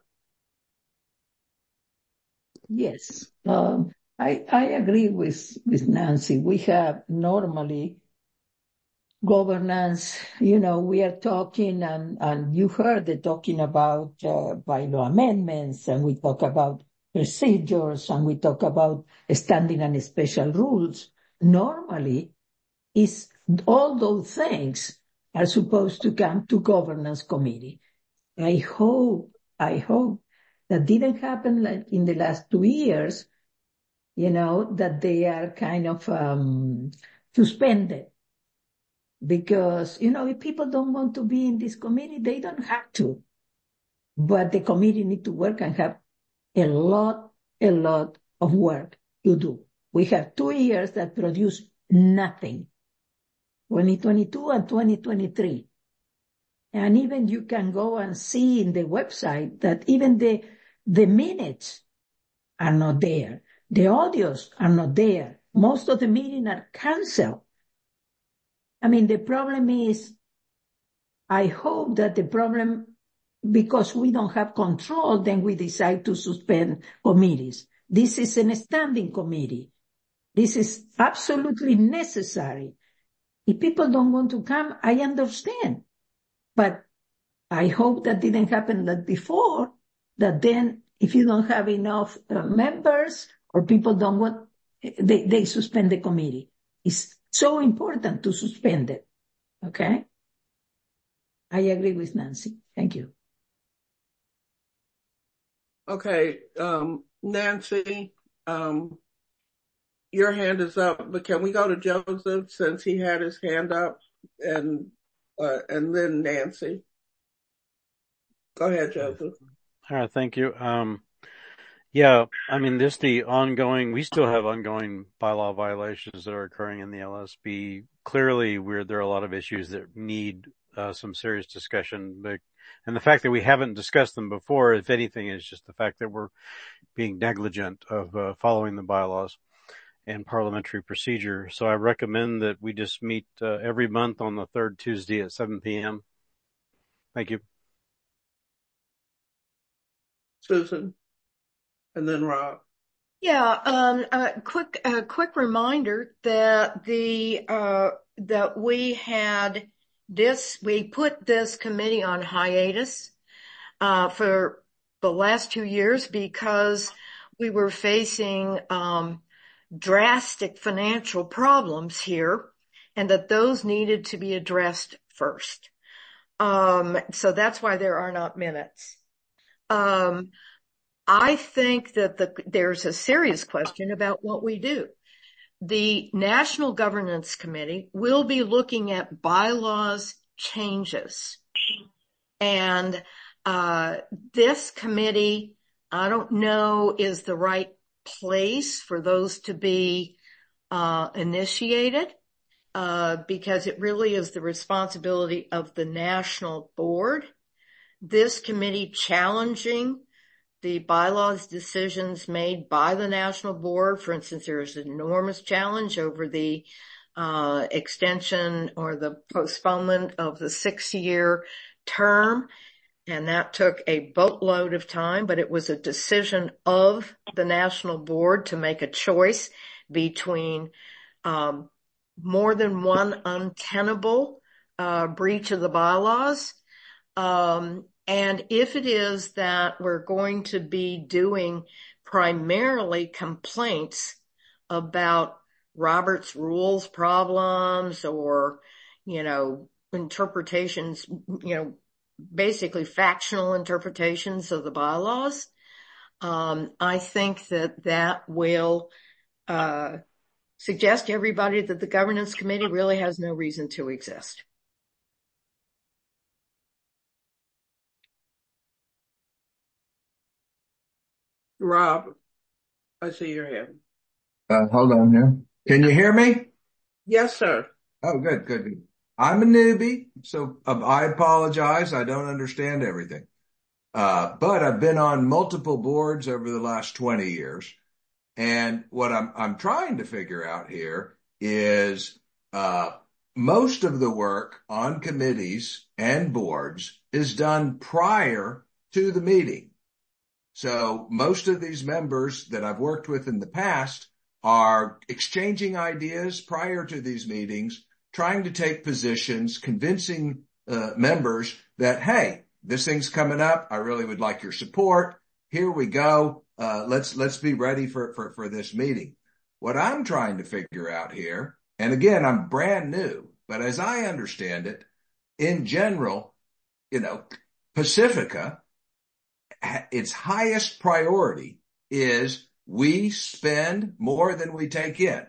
Yes, um, I, I agree with, with Nancy. We have normally governance, you know, we are talking and, and you heard the talking about uh, bylaw amendments, and we talk about procedures, and we talk about standing and special rules. Normally, is all those things are supposed to come to governance committee. I hope, I hope that didn't happen like in the last two years, you know, that they are kind of um, suspended. Because, you know, if people don't want to be in this committee, they don't have to. But the committee need to work and have a lot, a lot of work to do. We have two years that produce nothing, twenty twenty-two and twenty twenty-three. And even you can go and see in the website that even the, the minutes are not there. The audios are not there. Most of the meetings are canceled. I mean, the problem is, I hope that the problem, because we don't have control, then we decide to suspend committees. This is a standing committee. This is absolutely necessary. If people don't want to come, I understand. But I hope that didn't happen like before, that then if you don't have enough uh, members or people don't want, they, they suspend the committee. It's so important to suspend it. Okay? I agree with Nancy. Thank you. Okay, um, Nancy, um, your hand is up, but can we go to Joseph since he had his hand up, and uh, and then Nancy? Go ahead, Joseph. All right, thank you. Um, yeah, I mean, this the ongoing. We still have ongoing bylaw violations that are occurring in the L S B. Clearly, we're there are a lot of issues that need uh, some serious discussion. But, and the fact that we haven't discussed them before, if anything, is just the fact that we're being negligent of uh, following the bylaws and parliamentary procedure. So I recommend that we just meet uh, every month on the third Tuesday at seven p.m. Thank you. Susan, and then Rob. Yeah, um, a quick, a quick reminder that the, uh, that we had this, we put this committee on hiatus, uh, for the last two years because we were facing, um, drastic financial problems here, and that those needed to be addressed first. Um, so that's why there are not minutes. Um, I think that the, there's a serious question about what we do. The National Governance Committee will be looking at bylaws changes. And uh this committee, I don't know, is the right place for those to be uh initiated, uh because it really is the responsibility of the national board. This committee challenging the bylaws decisions made by the national board. For instance, there is an enormous challenge over the uh extension or the postponement of the six-year term, and that took a boatload of time, but it was a decision of the national board to make a choice between um more than one untenable uh breach of the bylaws. Um and if it is that we're going to be doing primarily complaints about Robert's rules problems or, you know, interpretations, you know, basically factional interpretations of the bylaws, um, I think that that will uh, suggest to everybody that the governance committee really has no reason to exist. Rob, I see your hand. Uh, hold on here. Can you hear me? Yes, sir. Oh, good, good, good. I'm a newbie, so uh, I apologize. I don't understand everything. Uh, but I've been on multiple boards over the last twenty years. And what I'm, I'm trying to figure out here is, uh, most of the work on committees and boards is done prior to the meeting. So most of these members that I've worked with in the past are exchanging ideas prior to these meetings, trying to take positions, convincing uh, members that, hey, this thing's coming up. I really would like your support. Here we go. Uh, let's, let's be ready for, for, for this meeting. What I'm trying to figure out here, and again, I'm brand new, but as I understand it, in general, you know, Pacifica, its highest priority is we spend more than we take in.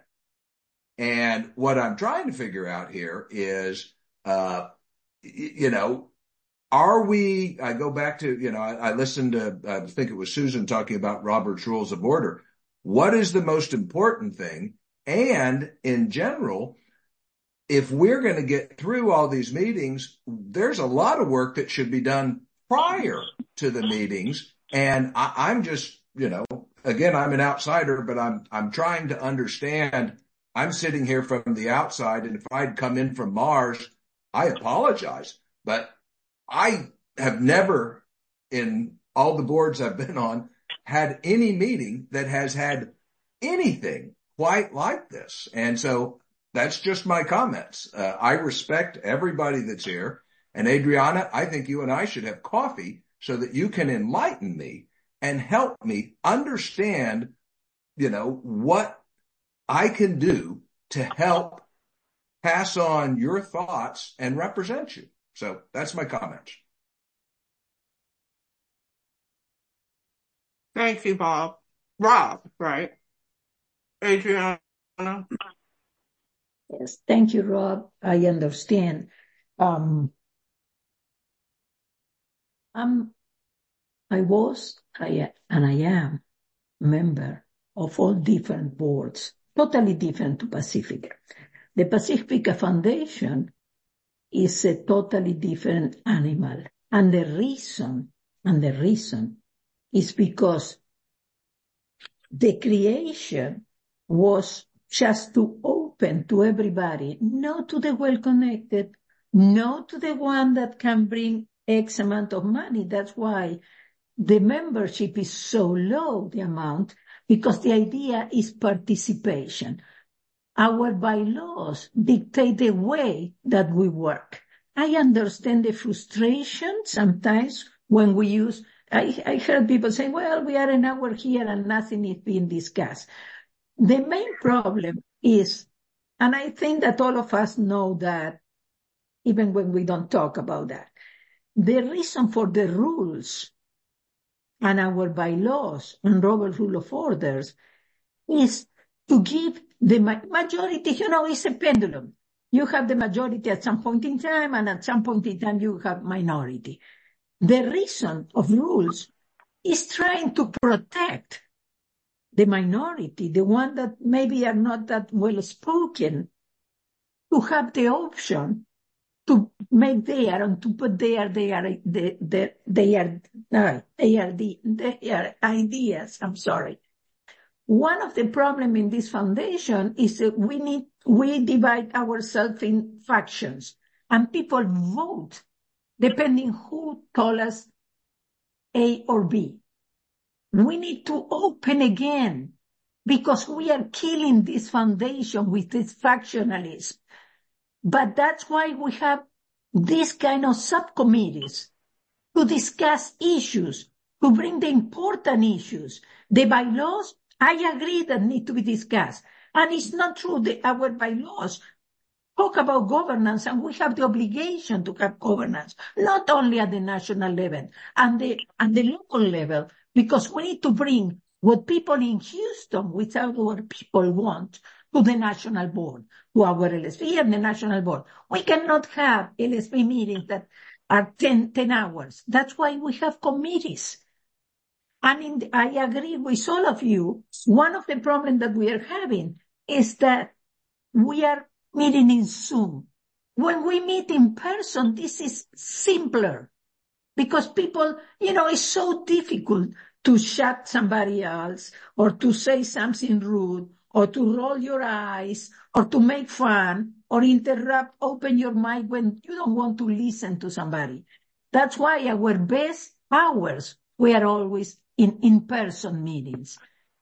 And what I'm trying to figure out here is, uh, you know, are we, I go back to, you know, I, I listened to, I think it was Susan talking about Robert's Rules of Order. What is the most important thing? And in general, if we're going to get through all these meetings, there's a lot of work that should be done prior to the meetings. And I, I'm just, you know, again, I'm an outsider, but I'm, I'm trying to understand. I'm sitting here from the outside, and if I'd come in from Mars, I apologize, but I have never, in all the boards I've been on, had any meeting that has had anything quite like this. And so that's just my comments. Uh, I respect everybody that's here. And Adriana, I think you and I should have coffee so that you can enlighten me and help me understand, you know, what I can do to help pass on your thoughts and represent you. So that's my comments. Thank you, Bob. Rob, right? Adriana? Yes, thank you, Rob. I understand. Um, I'm, I was, I, and I am member of all different boards, totally different to Pacifica. The Pacifica Foundation is a totally different animal. And the reason, and the reason is because the creation was just to open to everybody, not to the well-connected, not to the one that can bring X amount of money. That's why the membership is so low, the amount, because the idea is participation. Our bylaws dictate the way that we work. I understand the frustration sometimes when we use, I, I heard people say, well, we are an hour here and nothing is being discussed. The main problem is, and I think that all of us know that, even when we don't talk about that, the reason for the rules and our bylaws and Robert's Rule of Orders is to give the majority, you know, it's a pendulum. you have the majority at some point in time, and at some point in time you have minority. The reason of rules is trying to protect the minority, the one that maybe are not that well spoken, to have the option to make their and to put their their their their their, uh, their, their ideas. I'm sorry. One of the problems in this foundation is that we need we divide ourselves in factions, and people vote depending who told us A or B. We need to open again, because we are killing this foundation with this factionalism. But that's why we have this kind of subcommittees to discuss issues, to bring the important issues. The bylaws, I agree that need to be discussed. And it's not true that our bylaws talk about governance, and we have the obligation to have governance, not only at the national level and the, and the local level, because we need to bring what people in Houston, without our people want, to the national board, to our L S P and the national board. We cannot have L S P meetings that are ten, ten hours. That's why we have committees. And in the, I agree with all of you. One of the problems that we are having is that we are meeting in Zoom. When we meet in person, this is simpler, because people, you know, it's so difficult to shut somebody else, or to say something rude, or to roll your eyes, or to make fun, or interrupt, open your mic when you don't want to listen to somebody. That's why our best hours, we are always in in-person meetings.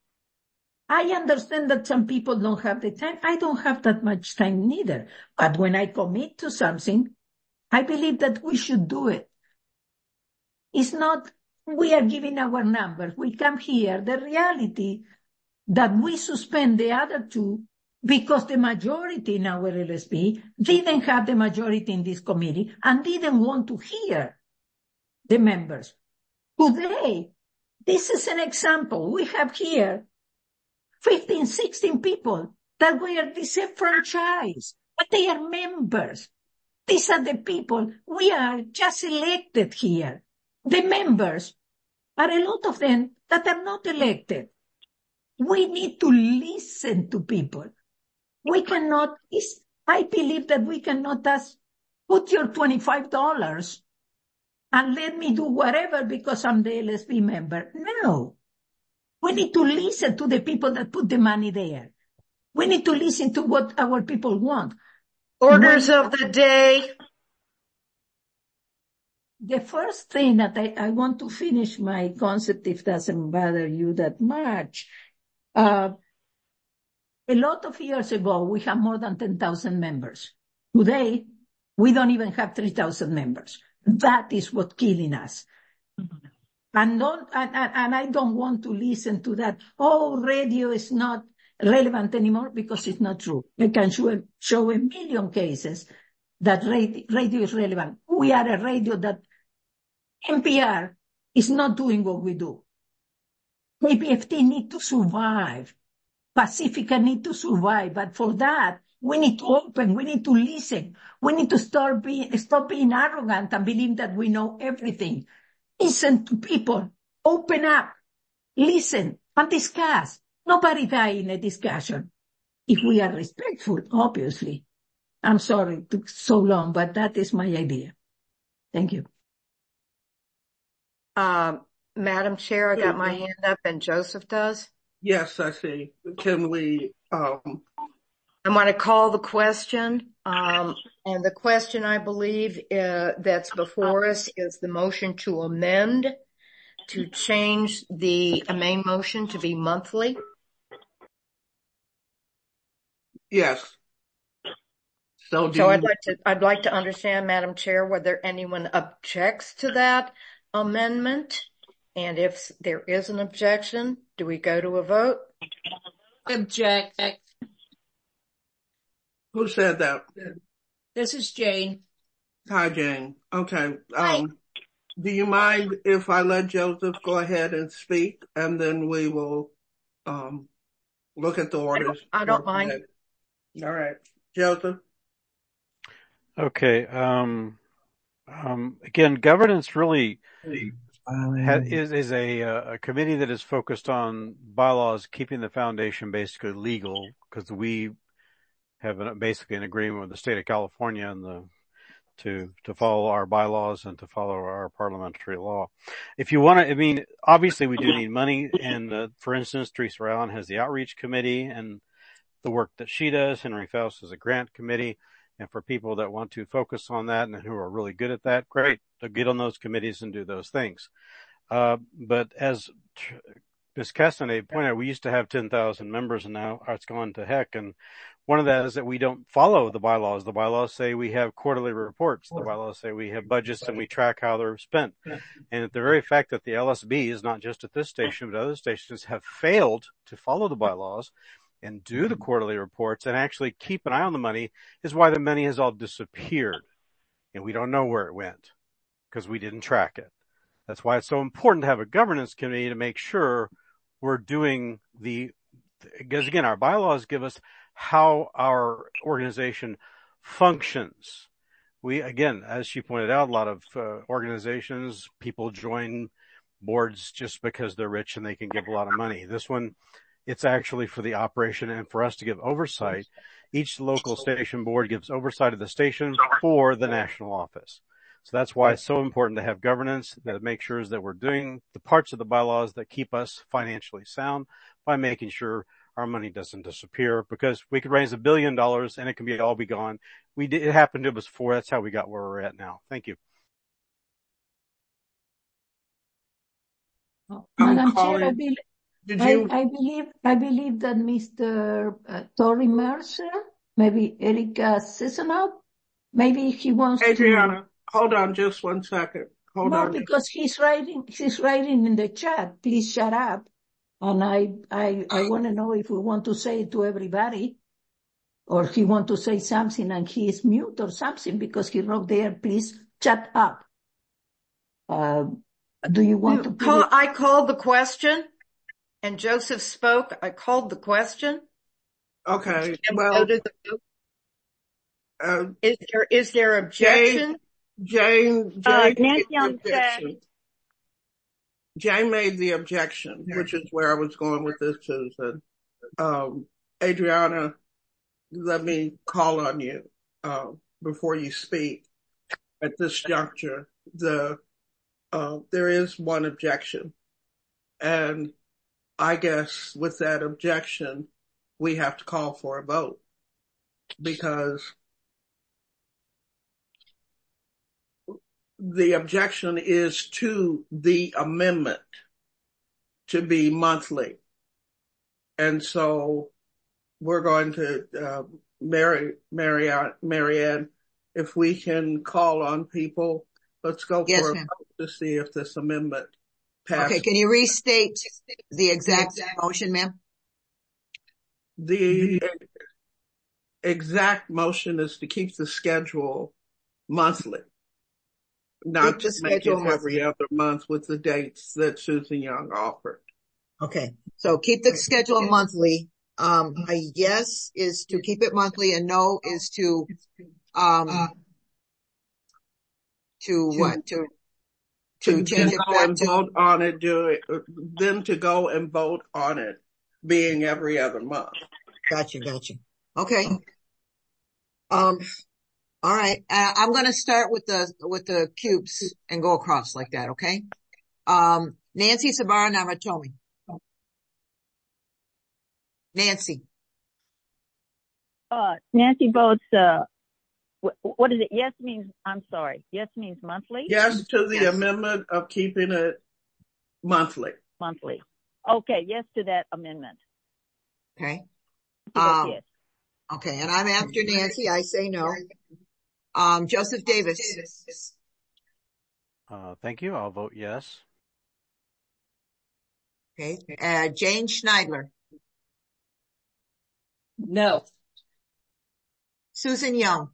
I understand that some people don't have the time. I don't have that much time neither. But when I commit to something, I believe that we should do it. It's not, we are giving our numbers. We come here. The reality that we suspend the other two because the majority in our L S P didn't have the majority in this committee and didn't want to hear the members. Today, this is an example. We have here fifteen, sixteen people that were disenfranchised, but they are members. These are the people we are just elected here. The members are a lot of them that are not elected. We need to listen to people. We cannot, I believe that we cannot ask, put your twenty-five dollars and let me do whatever because I'm the L S P member. No. We need to listen to the people that put the money there. We need to listen to what our people want. Orders when, of the day. The first thing that I, I want to finish my concept, if doesn't bother you that much. Uh, a lot of years ago, we had more than ten thousand members. Today, we don't even have three thousand members. That is what's killing us. Mm-hmm. And, don't, and, and, and I don't want to listen to that. Oh, radio is not relevant anymore, because it's not true. I can show, show a million cases that radio, radio is relevant. We are a radio that N P R is not doing what we do. K P F T need to survive. Pacifica need to survive. But for that, we need to open. We need to listen. We need to start being, stop being arrogant and believe that we know everything. Listen to people. Open up. Listen and discuss. Nobody die in a discussion. If we are respectful, obviously. I'm sorry it took so long, but that is my idea. Thank you. Uh, Madam Chair, I got my hand up and Joseph does. Yes, I see. Can we, um, I'm going to call the question. Um, and the question I believe, uh, that's before us is the motion to amend, to change the main motion to be monthly. Yes. So, do so you... I'd like to, I'd like to understand, Madam Chair, whether anyone objects to that amendment. And if there is an objection, do we go to a vote? Object. Who said that? This is Jane. Hi, Jane. Okay. Um, do you mind if I let Joseph go ahead and speak, and then we will um look at the orders? I don't, I don't mind. All right. Joseph? Okay. Um, um, again, governance really ha- is, is a, a committee that is focused on bylaws, keeping the foundation basically legal, because we have an, basically an agreement with the state of California and the to to follow our bylaws and to follow our parliamentary law. If you want to, I mean, obviously we do need money, and uh, for instance, Teresa Allen has the outreach committee and the work that she does. Henry Faust has a grant committee, and for people that want to focus on that and who are really good at that, great, they'll get on those committees and do those things. Uh, but as Miz Castanet pointed out, we used to have ten thousand members, and now it's gone to heck. And one of that is that we don't follow the bylaws. The bylaws say we have quarterly reports. The bylaws say we have budgets and we track how they're spent. And the very fact that the L S B is not just at this station, but other stations have failed to follow the bylaws and do the quarterly reports and actually keep an eye on the money is why the money has all disappeared. And we don't know where it went because we didn't track it. That's why it's so important to have a governance committee to make sure we're doing the, because again, our bylaws give us how our organization functions. We, again, as she pointed out, a lot of uh, organizations, people join boards just because they're rich and they can give a lot of money. This one, it's actually for the operation and for us to give oversight. Each local station board gives oversight of the station for the national office. So that's why it's so important to have governance that makes sure that we're doing the parts of the bylaws that keep us financially sound by making sure our money doesn't disappear, because we could raise a billion dollars and it can be all be gone. We did, it happened to us before. That's how we got where we're at now. Thank you. Madam Chair, I believe, I, I believe, I believe that Mister Uh, Tory Mercer, maybe Erica Sissonoff, maybe he wants Adriana, to. hold on just one second. Hold no, on. because he's writing, he's writing in the chat, please shut up. And I, I, I want to know if we want to say it to everybody, or he want to say something and he is mute or something because he wrote there, please shut up. Uh, do you want to put Call, it? I called the question and Joseph spoke. I called the question. Okay. Well, uh, is there, is there objection? Jane, Jane, Uh, Jane Nancy made the on objection. Jane made the objection, which is where I was going with this, Susan. Um, Adriana, let me call on you, uh, before you speak. At this juncture, the, uh, there is one objection. And I guess with that objection, we have to call for a vote, because the objection is to the amendment to be monthly. And so we're going to, uh, Mary, Marianne, Marianne, if we can call on people, let's go Yes, for a ma'am. vote to see if this amendment passes. Okay, can you restate the exact motion, ma'am? The exact motion is to keep the schedule monthly, not Keep the to make it schedule every monthly. other month with the dates that Susan Young offered. Okay, so keep the schedule monthly. Um, a yes is to keep it monthly, and no is to, um, to what? To, to To change then it go back and to, vote on it, do it, then to go and vote on it being every other month. gotcha, gotcha. Okay. Um, all right. Uh, I'm going to start with the, with the cubes and go across like that. Okay. Um, Nancy Sabara Navatomi. Nancy. Uh, Nancy votes, uh, what, what is it? Yes means, I'm sorry. Yes means monthly? Yes to the Yes. amendment of keeping it monthly. Monthly. Okay. Yes to that amendment. Okay. She votes Um, yes. okay. And I'm after Nancy. I say no. Um, Joseph Davis. Uh, thank you. I'll vote yes. Okay. Uh, Jane Schneidler. No. Susan Young.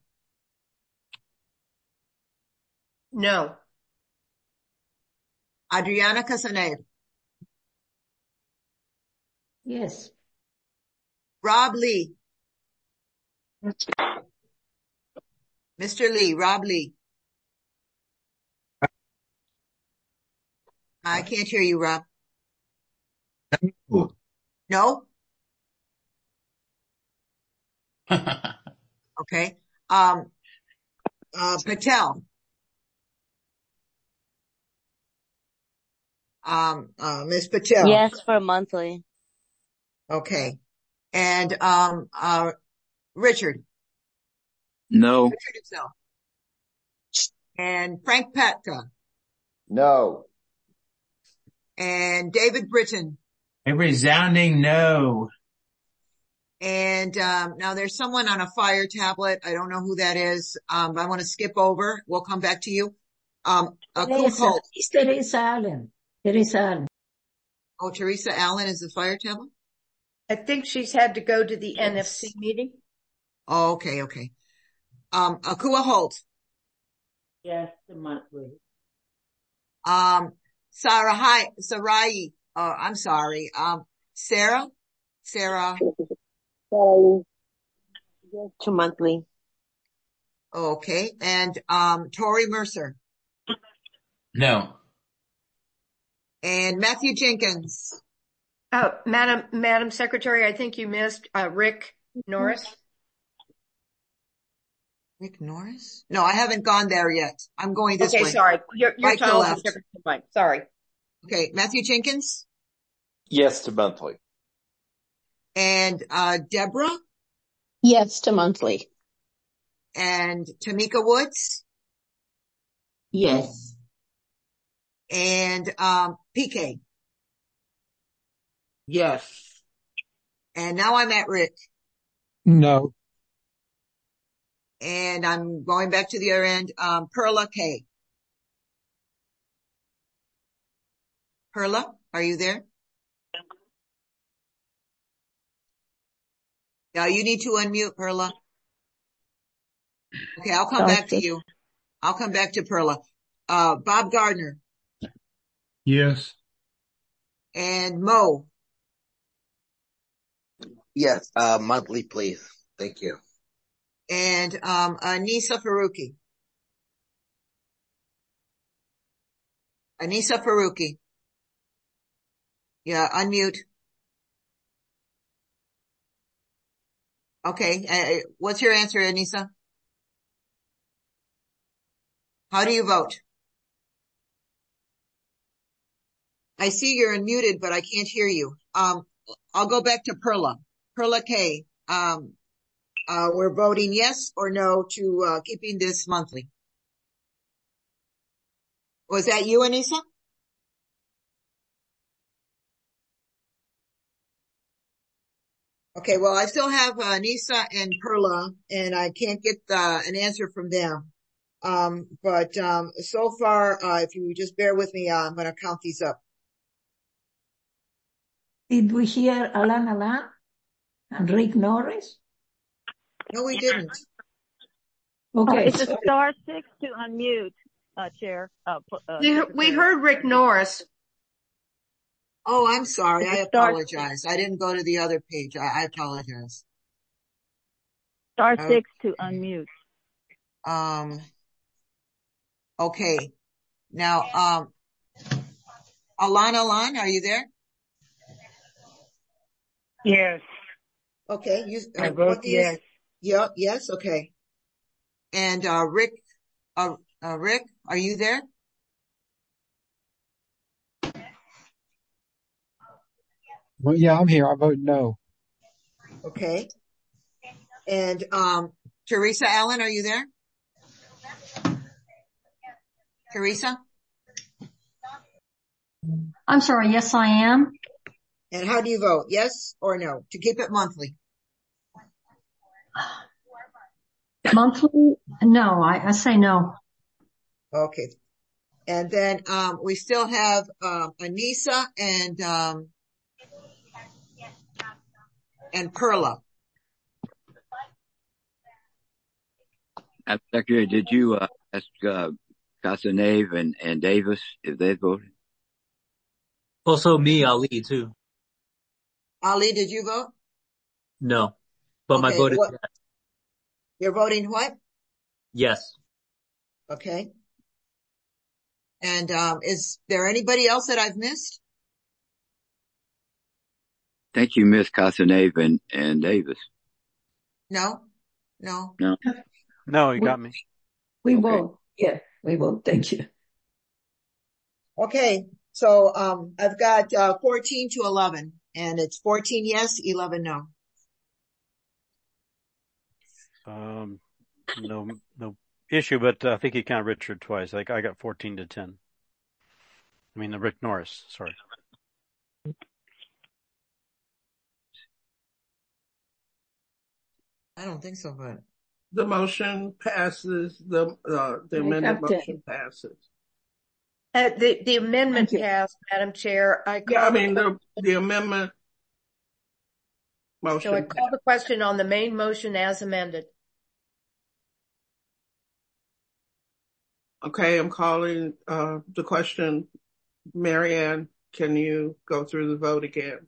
No. Adriana Casaneda. Yes. Rob Lee. Mister Lee, Rob Lee. I can't hear you, Rob. No? Okay. Um, uh, Patel. Um, uh, Miz Patel. Yes, for monthly. Okay. And, um, uh, Richard. No. Richard himself. And Frank Patka. No. And David Britton. A resounding no. And, um, now there's someone on a fire tablet. I don't know who that is. Um, I want to skip over. We'll come back to you. Um, uh, Teresa, it's Teresa Allen. Teresa Allen. Oh, Teresa Allen is the fire tablet? I think she's had to go to the yes. N F C meeting. Oh, okay, okay. Um, Akua Holt. Yes, the monthly. Um, Sarah, hi, Sarai, uh, I'm sorry, um, Sarah, Sarah. Sorry. Yes, to monthly. Okay, and, um, Tori Mercer. No. And Matthew Jenkins. Uh, Madam, Madam Secretary, I think you missed, uh, Rick Norris. Rick Norris? No, I haven't gone there yet. I'm going this okay, way. Okay, sorry. Your, your right title is different from mine. Sorry. Okay, Matthew Jenkins? Yes to monthly. And, uh, Deborah? Yes to monthly. And Tamika Woods? Yes. And, um, P K? Yes. And now I'm at Rick. No. And I'm going back to the other end. Um, Perla K. Perla, are you there? Yeah, you need to unmute, Perla. Okay, I'll come back to you. I'll come back to Perla. Uh, Bob Gardner. Yes. And Mo. Yes, uh, monthly, please. Thank you. And, um, Anissa Faruqi. Anissa Faruqi. Yeah, unmute. Okay, uh, what's your answer, Anissa? How do you vote? I see you're unmuted, but I can't hear you. Um, I'll go back to Perla. Perla K. Um, uh, we're voting yes or no to, uh, keeping this monthly. Was that you, Anissa? Okay, well, I still have uh, Anissa and Perla, and I can't get uh, an answer from them. Um, but um, so far, uh, if you just bear with me, uh, I'm going to count these up. Did we hear Alan Alan and Rick Norris? No, we didn't. Okay. Uh, it's a star six to unmute, uh, Chair. Uh, uh, we, we heard Rick Norris. Oh, I'm sorry. I apologize. I didn't go to the other page. I, I apologize. Star okay. six to unmute. Um, okay. Now, um, Alan, Alan, are you there? Yes. Okay. You, uh, I vote yes. Yeah, yes. Okay. And, uh, Rick, uh, uh, Rick, are you there? Well, yeah, I'm here. I vote no. Okay. And, um, Teresa Allen, are you there? Teresa? I'm sorry. Yes, I am. And how do you vote? Yes or no? To keep it monthly? Monthly? No, I, I say no. Okay. And then, um, we still have, um, Anissa and, um, and Perla. Secretary, did you uh, ask uh, Casanave and, and Davis if they voted? Also me, Ali, too. Ali, did you vote? No, but okay, my vote is what, yes. You're voting what? Yes. Okay. And um, is there anybody else that I've missed? Thank you, Miss Casanave and, and Davis. No? No? No. No, you We, got me. we Okay. vote. Yeah, we vote. Thank you. Okay. So um, I've got uh, fourteen to eleven, and it's fourteen yes, eleven no. Um, no, no issue, but uh, I think you count Richard twice. Like I got fourteen to ten. I mean, uh, Rick Norris. Sorry. I don't think so, but The motion passes, the, uh, the amended motion passes. Uh, the, the amendment Thank you. passed, Madam Chair. I Yeah, I call the mean, the, the amendment So I motion. call the question on the main motion as amended. Okay, I'm calling, uh, the question. Marianne, can you go through the vote again?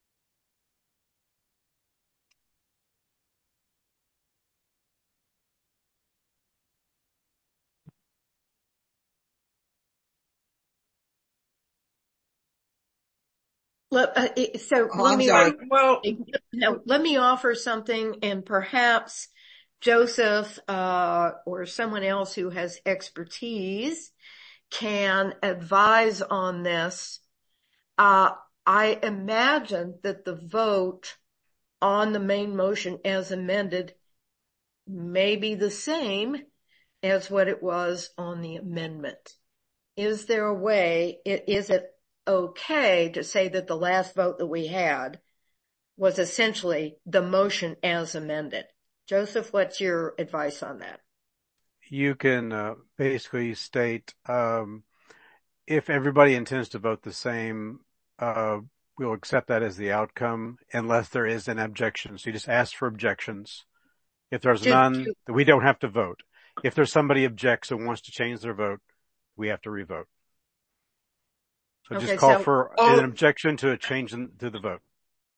Let, uh, it- so oh, let I'm me, sorry. Well, no, let me offer something, and perhaps Joseph, uh, or someone else who has expertise can advise on this. Uh, I imagine that the vote on the main motion as amended may be the same as what it was on the amendment. Is there a way, is it okay to say that the last vote that we had was essentially the motion as amended? Joseph, what's your advice on that? You can uh, basically state um, if everybody intends to vote the same, uh, we'll accept that as the outcome unless there is an objection. So you just ask for objections. If there's To- none, to- we don't have to vote. If there's somebody objects and wants to change their vote, we have to revote. So just Okay, call so- for Oh. an objection to a change in, to the vote.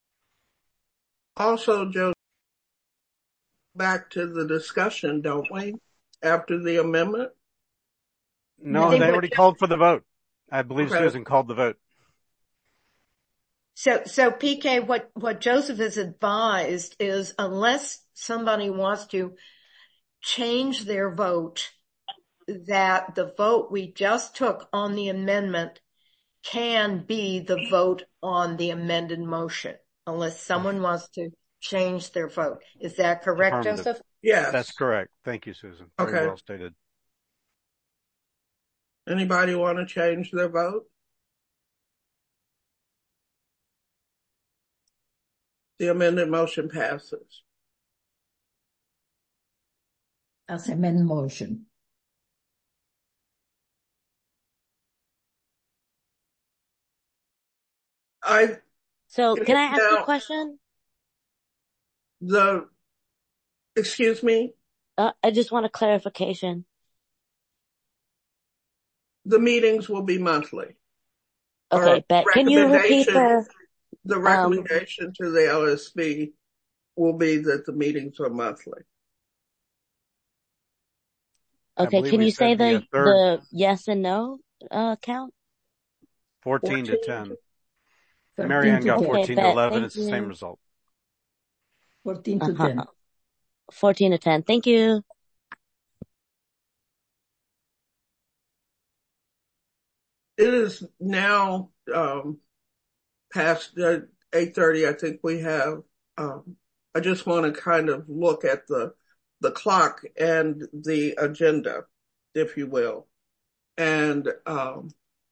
Also, Joe, back to the discussion, don't we? After the amendment? No, I think they what already Joe- called for the vote. I believe Okay. Susan called the vote. So, so P K, what, what Joseph has advised is unless somebody wants to change their vote, that the vote we just took on the amendment can be the vote on the amended motion, unless someone wants to change their vote. Is that correct, Affirmative. Joseph? Yes. That's correct. Thank you, Susan. Very Okay. well stated. Anybody want to change their vote? The amended motion passes. As amended motion. I, So can I ask Now- a question? the, excuse me, Uh, I just want a clarification. the meetings will be monthly. Okay, Or but can you repeat recommendation- the, The um, recommendation to the L S B will be that the meetings are monthly. I okay, believe can we you say said the, the, uh, third- the yes and no, uh, count? fourteen to ten. fourteen Marianne to got ten. fourteen to bet. eleven. Thank It's the same you. result. fourteen to Uh-huh. ten. fourteen to ten. Thank you. It is now, um, past uh, eight thirty. I think we have, um, I just want to kind of look at the, the clock and the agenda, if you will. And, um,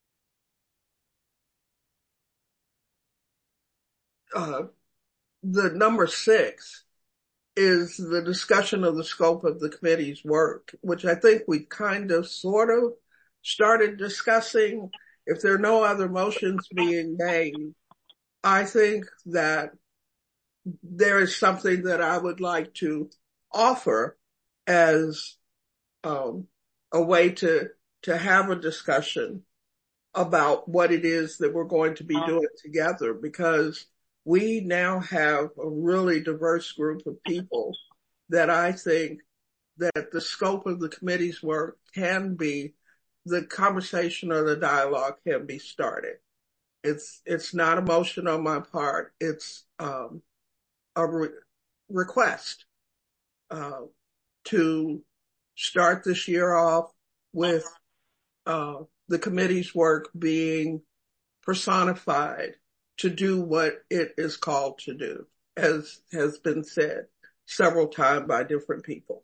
uh, the number six is the discussion of the scope of the committee's work, which I think we kind of sort of started discussing. If there are no other motions being made, I think that there is something that I would like to offer as um, a way to, to have a discussion about what it is that we're going to be doing together, because we now have a really diverse group of people that I think that the scope of the committee's work can be, the conversation or the dialogue can be started. It's, it's not a motion on my part. It's, um, a re- request, uh, to start this year off with, uh, the committee's work being personified to do what it is called to do, as has been said several times by different people.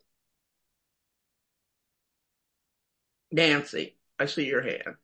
Nancy, I see your hand.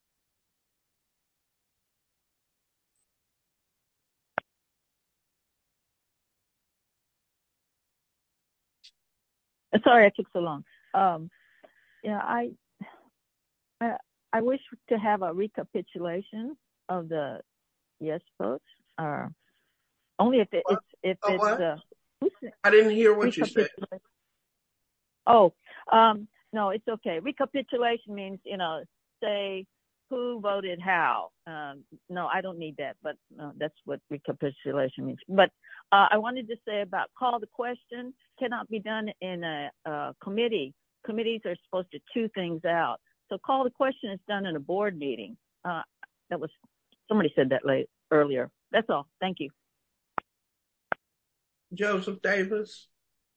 Sorry I took so long. Um, yeah, I, I, I wish to have a recapitulation of the yes votes, or only if it, it's if Oh, it's. what? Uh, I didn't hear what you said. Oh, um, no, it's okay. Recapitulation means, you know, say who voted how. Um, no, I don't need that, but uh, that's what recapitulation means. But uh, I wanted to say about call the question cannot be done in a, a committee. Committees are supposed to chew things out. So call the question is done in a board meeting. Uh, that was, somebody said that late, earlier. That's all. Thank you. Joseph Davis.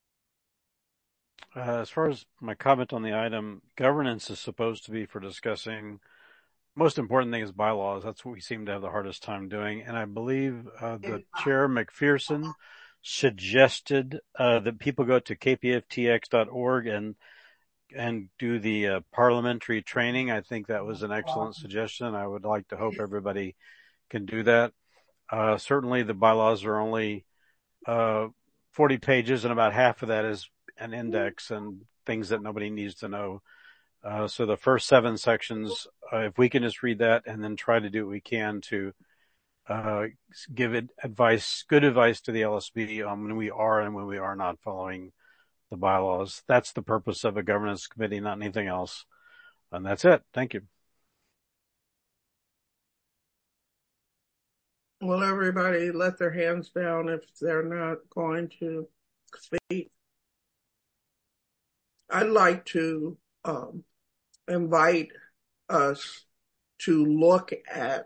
Uh, as far as my comment on the item, governance is supposed to be for discussing. Most important thing is bylaws. That's what we seem to have the hardest time doing. And I believe uh, the chair, McPherson, suggested uh, that people go to k p f t x dot org and and do the uh, parliamentary training. I think that was an excellent suggestion. I would like to hope everybody can do that. Uh, certainly the bylaws are only uh, forty pages, and about half of that is an index and things that nobody needs to know. Uh, so the first seven sections, uh, if we can just read that and then try to do what we can to uh, give it advice, good advice to the L S B on when we are and when we are not following the bylaws. That's the purpose of a governance committee, not anything else. And that's it. Thank you. Will everybody let their hands down if they're not going to speak? I'd like to um, invite us to look at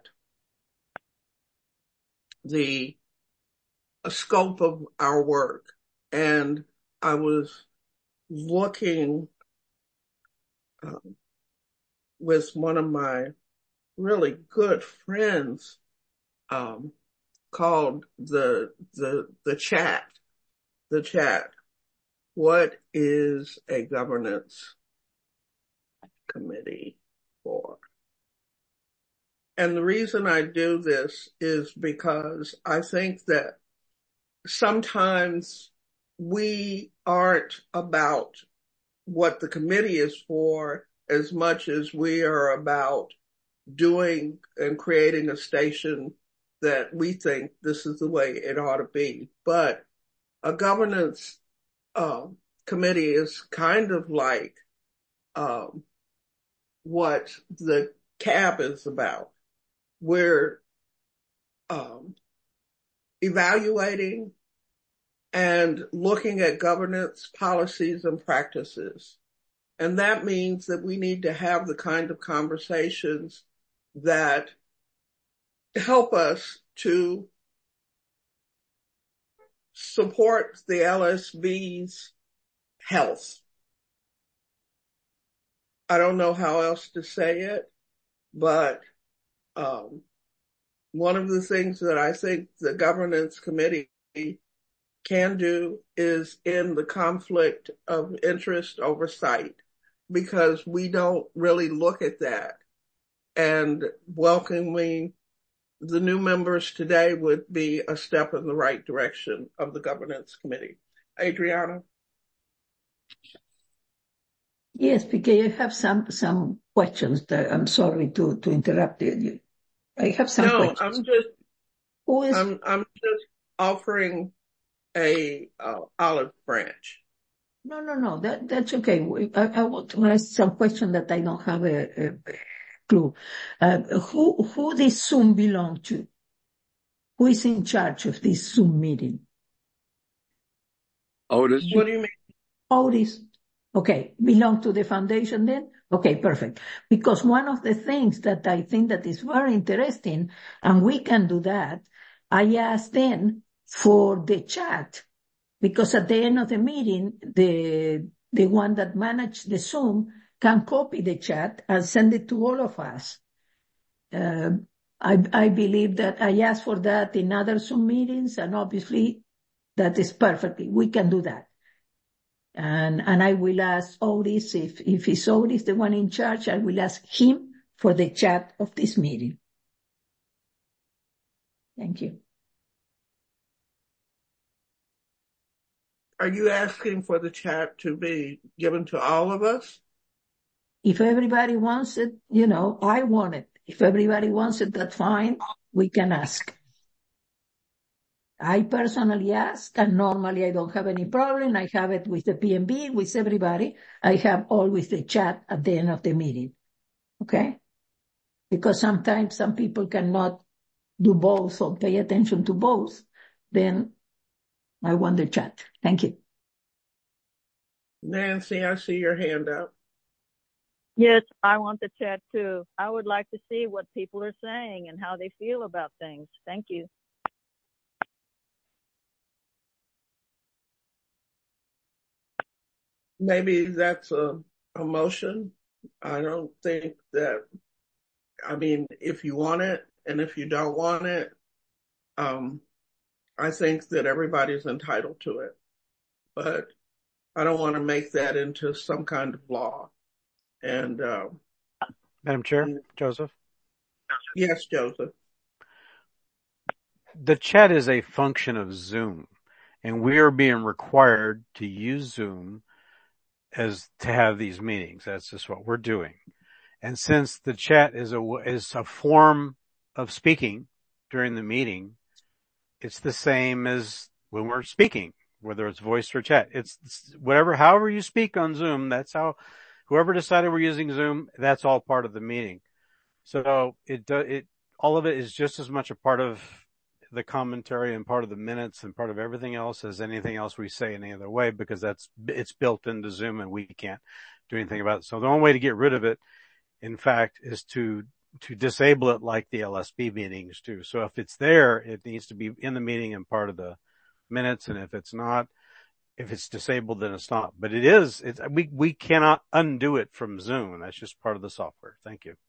the scope of our work. And I was looking um, with one of my really good friends um, called the, the, the chat, the chat. What is a governance committee for? And the reason I do this is because I think that sometimes we aren't about what the committee is for as much as we are about doing and creating a station that we think this is the way it ought to be. But a governance uh, committee is kind of like um, what the C A B is about. We're um, evaluating and looking at governance policies and practices. And that means that we need to have the kind of conversations that help us to support the L S B's health. I don't know how else to say it, but um, one of the things that I think the governance committee can do is in the conflict of interest oversight, because we don't really look at that. And welcoming the new members today would be a step in the right direction of the governance committee. Adriana? Yes, because I have some, some questions that I'm sorry to, to interrupt you. I have some no, questions. I'm just, Who is, I'm, I'm just offering a uh, olive branch. no, no, no, that, that's okay. I, I want to ask some question that I don't have a, a clue. Uh, who, who this Zoom belong to? Who is in charge of this Zoom meeting? Otis. What do you mean? Otis. Okay, belong to the foundation then? Okay, perfect. Because one of the things that I think that is very interesting, and we can do that, I asked then for the chat, because at the end of the meeting, the the one that managed the Zoom can copy the chat and send it to all of us. Uh, I, I believe that I asked for that in other Zoom meetings, and obviously that is perfectly, we can do that. And, and I will ask Otis, if, if it's Otis the one in charge, I will ask him for the chat of this meeting. Thank you. Are you asking for the chat to be given to all of us? If everybody wants it, you know, I want it. If everybody wants it, that's fine. We can ask. I personally ask, and normally I don't have any problem. I have it with the P M B, with everybody. I have always the chat at the end of the meeting. Okay? Because sometimes some people cannot do both or pay attention to both. Then I want the chat. Thank you. Nancy, I see your hand up. Yes, I want the chat too. I would like to see what people are saying and how they feel about things. Thank you. Maybe that's a, a motion. I don't think that, I mean, if you want it and if you don't want it, um, I think that everybody's entitled to it. But I don't want to make that into some kind of law. And, um, Madam Chair, Joseph? Yes, Joseph. The chat is a function of Zoom, and we are being required to use Zoom as to have these meetings. That's just what we're doing. And since the chat is a, is a form of speaking during the meeting, it's the same as when we're speaking, whether it's voice or chat. It's, it's whatever, however you speak on Zoom, that's how, whoever decided we're using Zoom, that's all part of the meeting. So it, it, all of it is just as much a part of the commentary and part of the minutes and part of everything else as anything else we say in any other way, because that's, it's built into Zoom and we can't do anything about it. So the only way to get rid of it, in fact, is to, to disable it like the L S B meetings do. So if it's there, it needs to be in the meeting and part of the minutes. And if it's not, if it's disabled, then it's not. But it is, it's, we, we cannot undo it from Zoom. That's just part of the software. Thank you.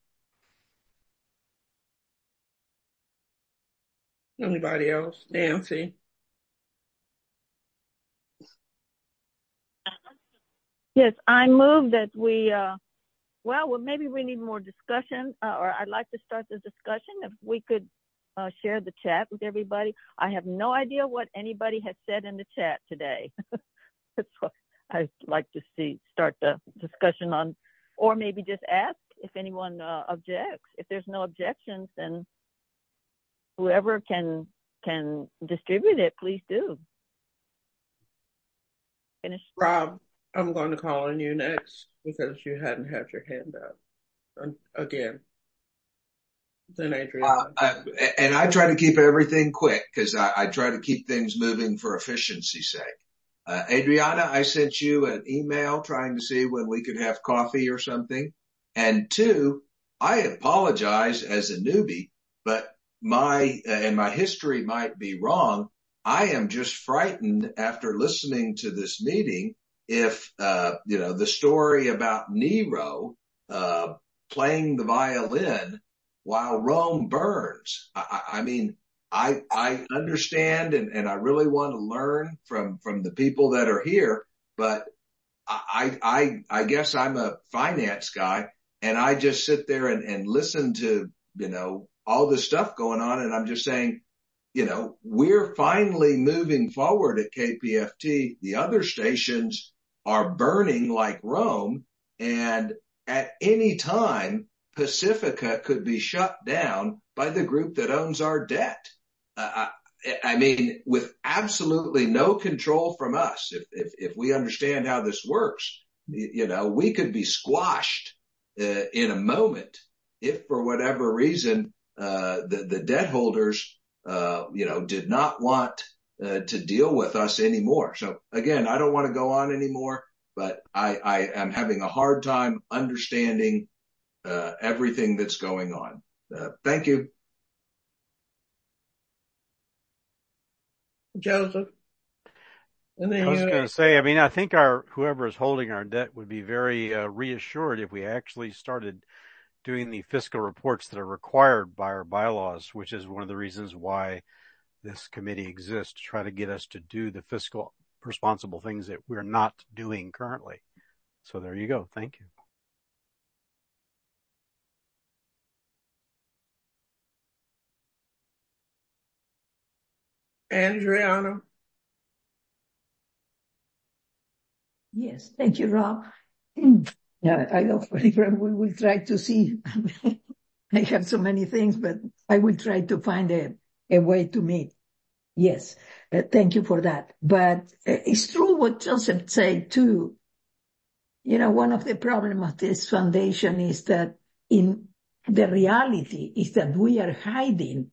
Anybody else? Nancy? Yes, I move that we, uh, well, well, maybe we need more discussion, uh, or I'd like to start the discussion. If we could uh, share the chat with everybody. I have no idea what anybody has said in the chat today. That's what I'd like to see, start the discussion on, or maybe just ask if anyone uh, objects. If there's no objections, then whoever can can distribute it, please do. Finish. Rob, I'm going to call on you next because you hadn't had your hand up again. Then Adriana. Uh, I, and I try to keep everything quick because I, I try to keep things moving for efficiency's sake. Uh, Adriana, I sent you an email trying to see when we could have coffee or something. And two, I apologize as a newbie, but my, uh, and my history might be wrong. I am just frightened after listening to this meeting if, uh, you know, the story about Nero, uh, playing the violin while Rome burns. I, I mean, I, I understand and, and I really want to learn from, from the people that are here, but I, I, I guess I'm a finance guy and I just sit there and, and listen to, you know, all this stuff going on. And I'm just saying, you know, we're finally moving forward at K P F T. The other stations are burning like Rome. And at any time, Pacifica could be shut down by the group that owns our debt. Uh, I, I mean, with absolutely no control from us. If, if, if we understand how this works, you know, we could be squashed uh, in a moment if for whatever reason, uh, the, the debt holders, uh, you know, did not want uh, to deal with us anymore. So again, I don't want to go on anymore. but I, I am having a hard time understanding uh, everything that's going on. Uh, thank you. Joseph. And then I was you, going to say, I mean, I think our whoever is holding our debt would be very uh, reassured if we actually started doing the fiscal reports that are required by our bylaws, which is one of the reasons why this committee exists, to try to get us to do the fiscal responsible things that we're not doing currently. So there you go. Thank you. Adriana. Yes, thank you, Rob. Yeah, I know we will try to see. I have so many things, but I will try to find a, a way to meet. Yes, uh, thank you for that. But uh, it's true what Joseph said too. You know, one of the problems of this foundation is that in the reality is that we are hiding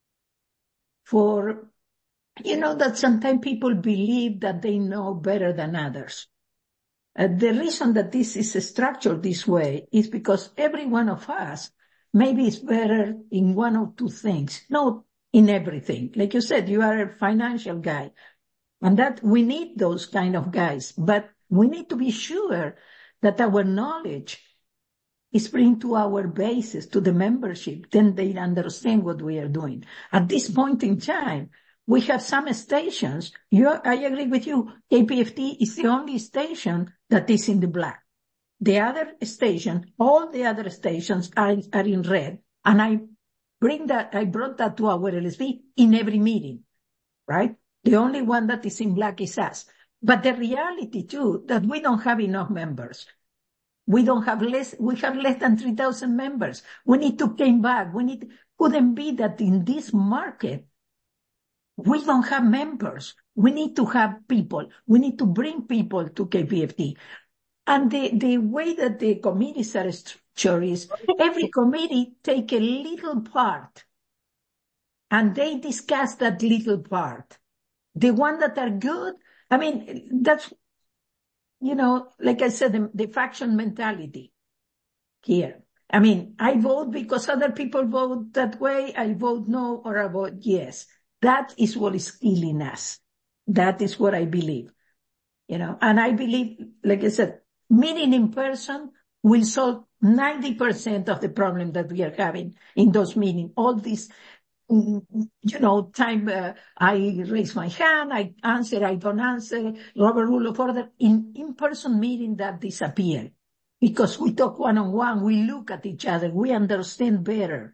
for, you know, that sometimes people believe that they know better than others. Uh, the reason that this is structured this way is because every one of us maybe is better in one or two things, not in everything. Like you said, you are a financial guy, and that we need those kind of guys, but we need to be sure that our knowledge is bring to our bases, to the membership, then they understand what we are doing. At this point in time, we have some stations. You, I agree with you. K P F T is the only station that is in the black. The other station, all the other stations are, are in red. And I bring that, I brought that to our L S B in every meeting, right? The only one that is in black is us. But the reality too, that we don't have enough members. We don't have less, we have less than three thousand members. We need to come back. We need, couldn't be that in this market, we don't have members. We need to have people. We need to bring people to K P F T. And the, the way that the committees are structured is every committee take a little part and they discuss that little part. The one that are good, I mean, that's, you know, like I said, the, the faction mentality here. I mean, I vote because other people vote that way. I vote no or I vote yes. That is what is killing us. That is what I believe, you know, and I believe, like I said, meeting in person will solve ninety percent of the problem that we are having in those meetings. All this, you know, time, uh, I raise my hand, I answer, I don't answer, Robert Rule of Order. In in-person meeting that disappear because we talk one-on-one, we look at each other, we understand better.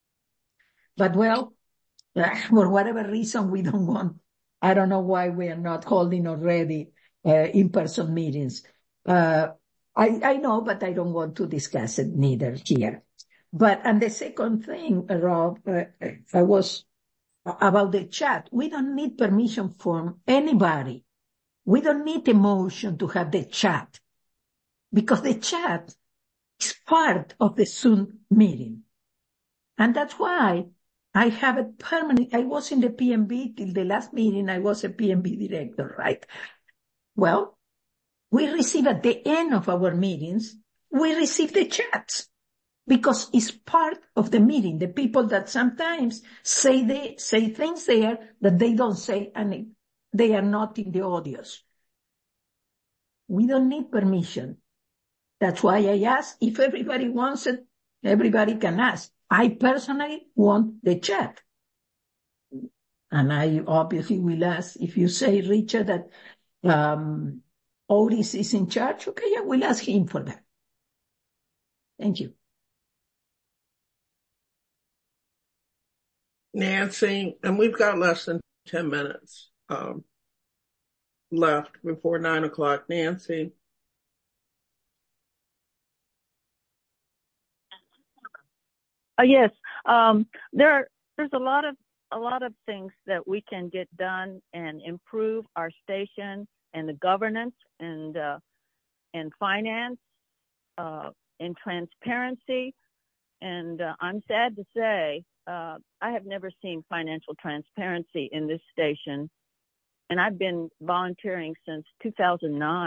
But well, for whatever reason, we don't want, I don't know why we are not holding already uh, in-person meetings. Uh, I, I know, but I don't want to discuss it neither here. But, and the second thing, Rob, uh, I was about the chat. We don't need permission from anybody. We don't need a motion to have the chat because the chat is part of the Zoom meeting. And that's why I have a permanent, I was in the P M B till the last meeting, I was a P M B director, right? Well, we receive at the end of our meetings, we receive the chats because it's part of the meeting. The people that sometimes say they say things there that they don't say and they are not in the audios. We don't need permission. That's why I ask if everybody wants it, everybody can ask. I personally want the chat. And I obviously will ask, if you say, Richard, that um, Otis is in charge, okay, I will ask him for that. Thank you. Nancy, and we've got less than ten minutes um, left before nine o'clock. Nancy. Uh, yes, um, there are, there's a lot of a lot of things that we can get done and improve our station and the governance and uh, and finance uh, and transparency. And uh, I'm sad to say uh, I have never seen financial transparency in this station, and I've been volunteering since two thousand nine.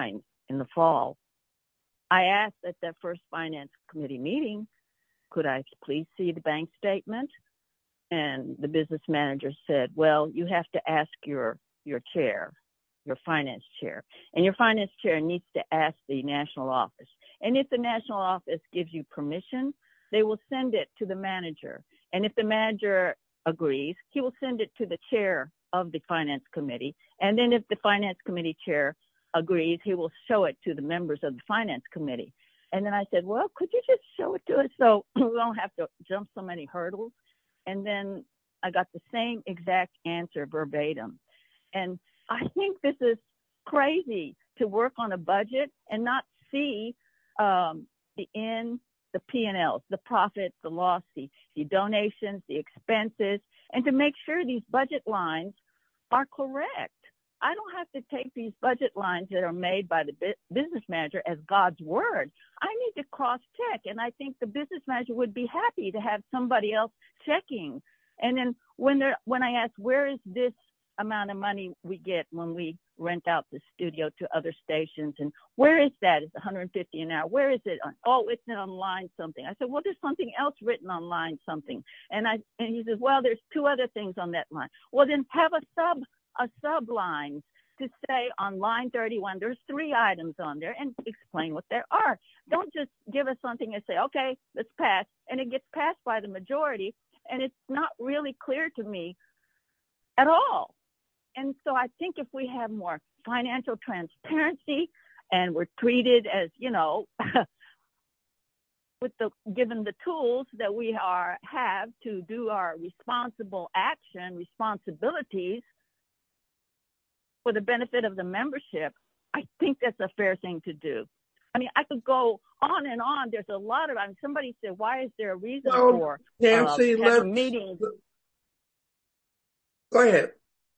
in the fall. I asked at that first finance committee meeting, could I please see the bank statement? And the business manager said, well, you have to ask your, your chair, your finance chair. And your finance chair needs to ask the national office. And if the national office gives you permission, they will send it to the manager. And if the manager agrees, he will send it to the chair of the finance committee. And then if the finance committee chair agrees, he will show it to the members of the finance committee. And then I said, well, could you just show it to us so we don't have to jump so many hurdles? And then I got the same exact answer verbatim. And I think this is crazy to work on a budget and not see um, the in, the P and Ls, the profit, the loss, the, the donations, the expenses, and to make sure these budget lines are correct. I don't have to take these budget lines that are made by the business manager as God's word. I need to cross-check, and I think the business manager would be happy to have somebody else checking. And then when they're, when I ask, where is this amount of money we get when we rent out the studio to other stations, and where is that? It's one hundred fifty an hour. Where is it? Oh, it's on line something. I said, well, there's something else written on line something. And I and he says, well, there's two other things on that line. Well, then have a sub a sub line to say on line thirty-one, there's three items on there, and explain what there are. Don't just give us something and say, okay, let's pass, and it gets passed by the majority, and it's not really clear to me at all. And so I think if we have more financial transparency and we're treated as, you know, with the given the tools that we are have to do our responsible action, responsibilities for the benefit of the membership, I think that's a fair thing to do. I mean, I could go on and on. There's a lot of, I mean, somebody said, why is there a reason well, for Nancy, uh, let's, meetings? Go ahead.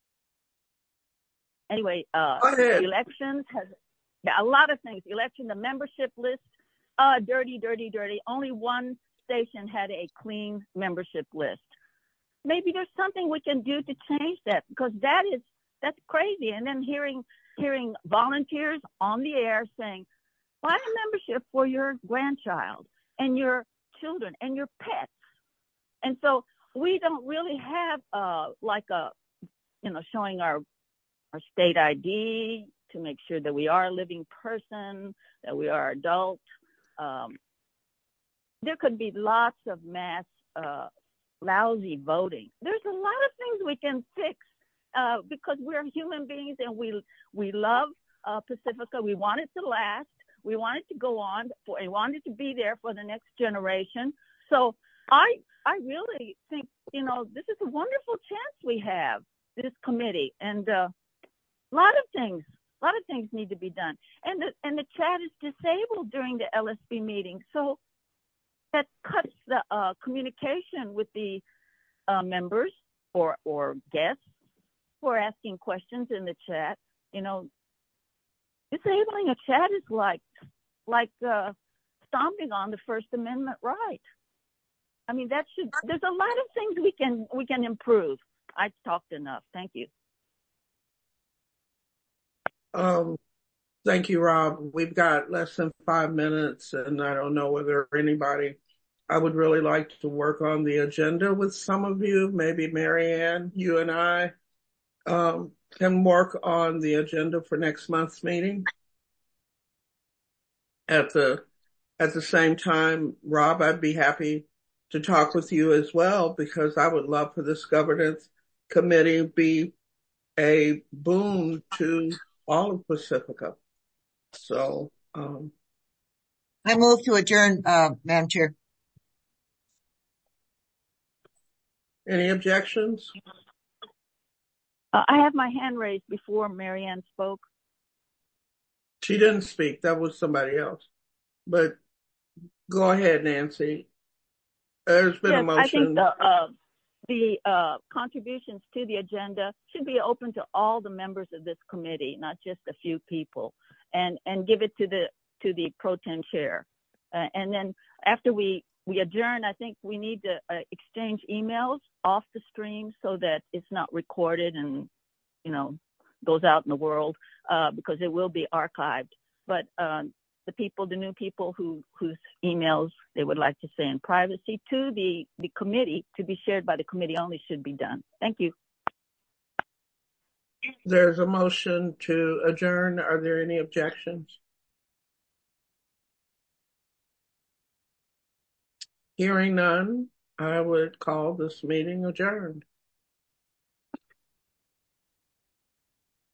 Anyway, uh, go ahead. Elections has yeah, a lot of things. Election, the membership list, uh, dirty, dirty, dirty. Only one station had a clean membership list. Maybe there's something we can do to change that, because that is, that's crazy. And then hearing, hearing volunteers on the air saying, buy a membership for your grandchild and your children and your pets. And so we don't really have, uh, like a, you know, showing our, our state I D to make sure that we are a living person, that we are adult. Um, there could be lots of mass, uh, lousy voting. There's a lot of things we can fix, uh, because we're human beings and we, we love, uh, Pacifica. We want it to last. We want it to go on for, we want it to be there for the next generation. So I, I really think, you know, this is a wonderful chance we have, this committee, and, uh, a lot of things, a lot of things need to be done. And the, and the chat is disabled during the L S B meeting. So that cuts the uh, communication with the uh, members or, or guests who are asking questions in the chat. You know, disabling a chat is like, like uh, stomping on the First Amendment right. I mean, that should, there's a lot of things we can, we can improve. I've talked enough. Thank you. Um, thank you, Rob. We've got less than five minutes, and I don't know whether anybody, I would really like to work on the agenda with some of you. Maybe Marianne, you and I, um, can work on the agenda for next month's meeting. At the, at the same time, Rob, I'd be happy to talk with you as well, because I would love for this governance committee to be a boon to all of Pacifica. So, um, I move to adjourn, uh, Madam Chair. Any objections? Uh, I have my hand raised before Marianne spoke. She didn't speak. That was somebody else. But go ahead, Nancy. There's been yes, a motion. I think the, uh, the uh, contributions to the agenda should be open to all the members of this committee, not just a few people, and, and give it to the, to the pro tem chair. Uh, and then after we, we adjourn, I think we need to uh, exchange emails off the stream so that it's not recorded and, you know, goes out in the world, uh, because it will be archived. but uh, the people, the new people who whose emails they would like to say in privacy to the, the committee, to be shared by the committee only, should be done. Thank you. There's a motion to adjourn. Are there any objections? Hearing none, I would call this meeting adjourned.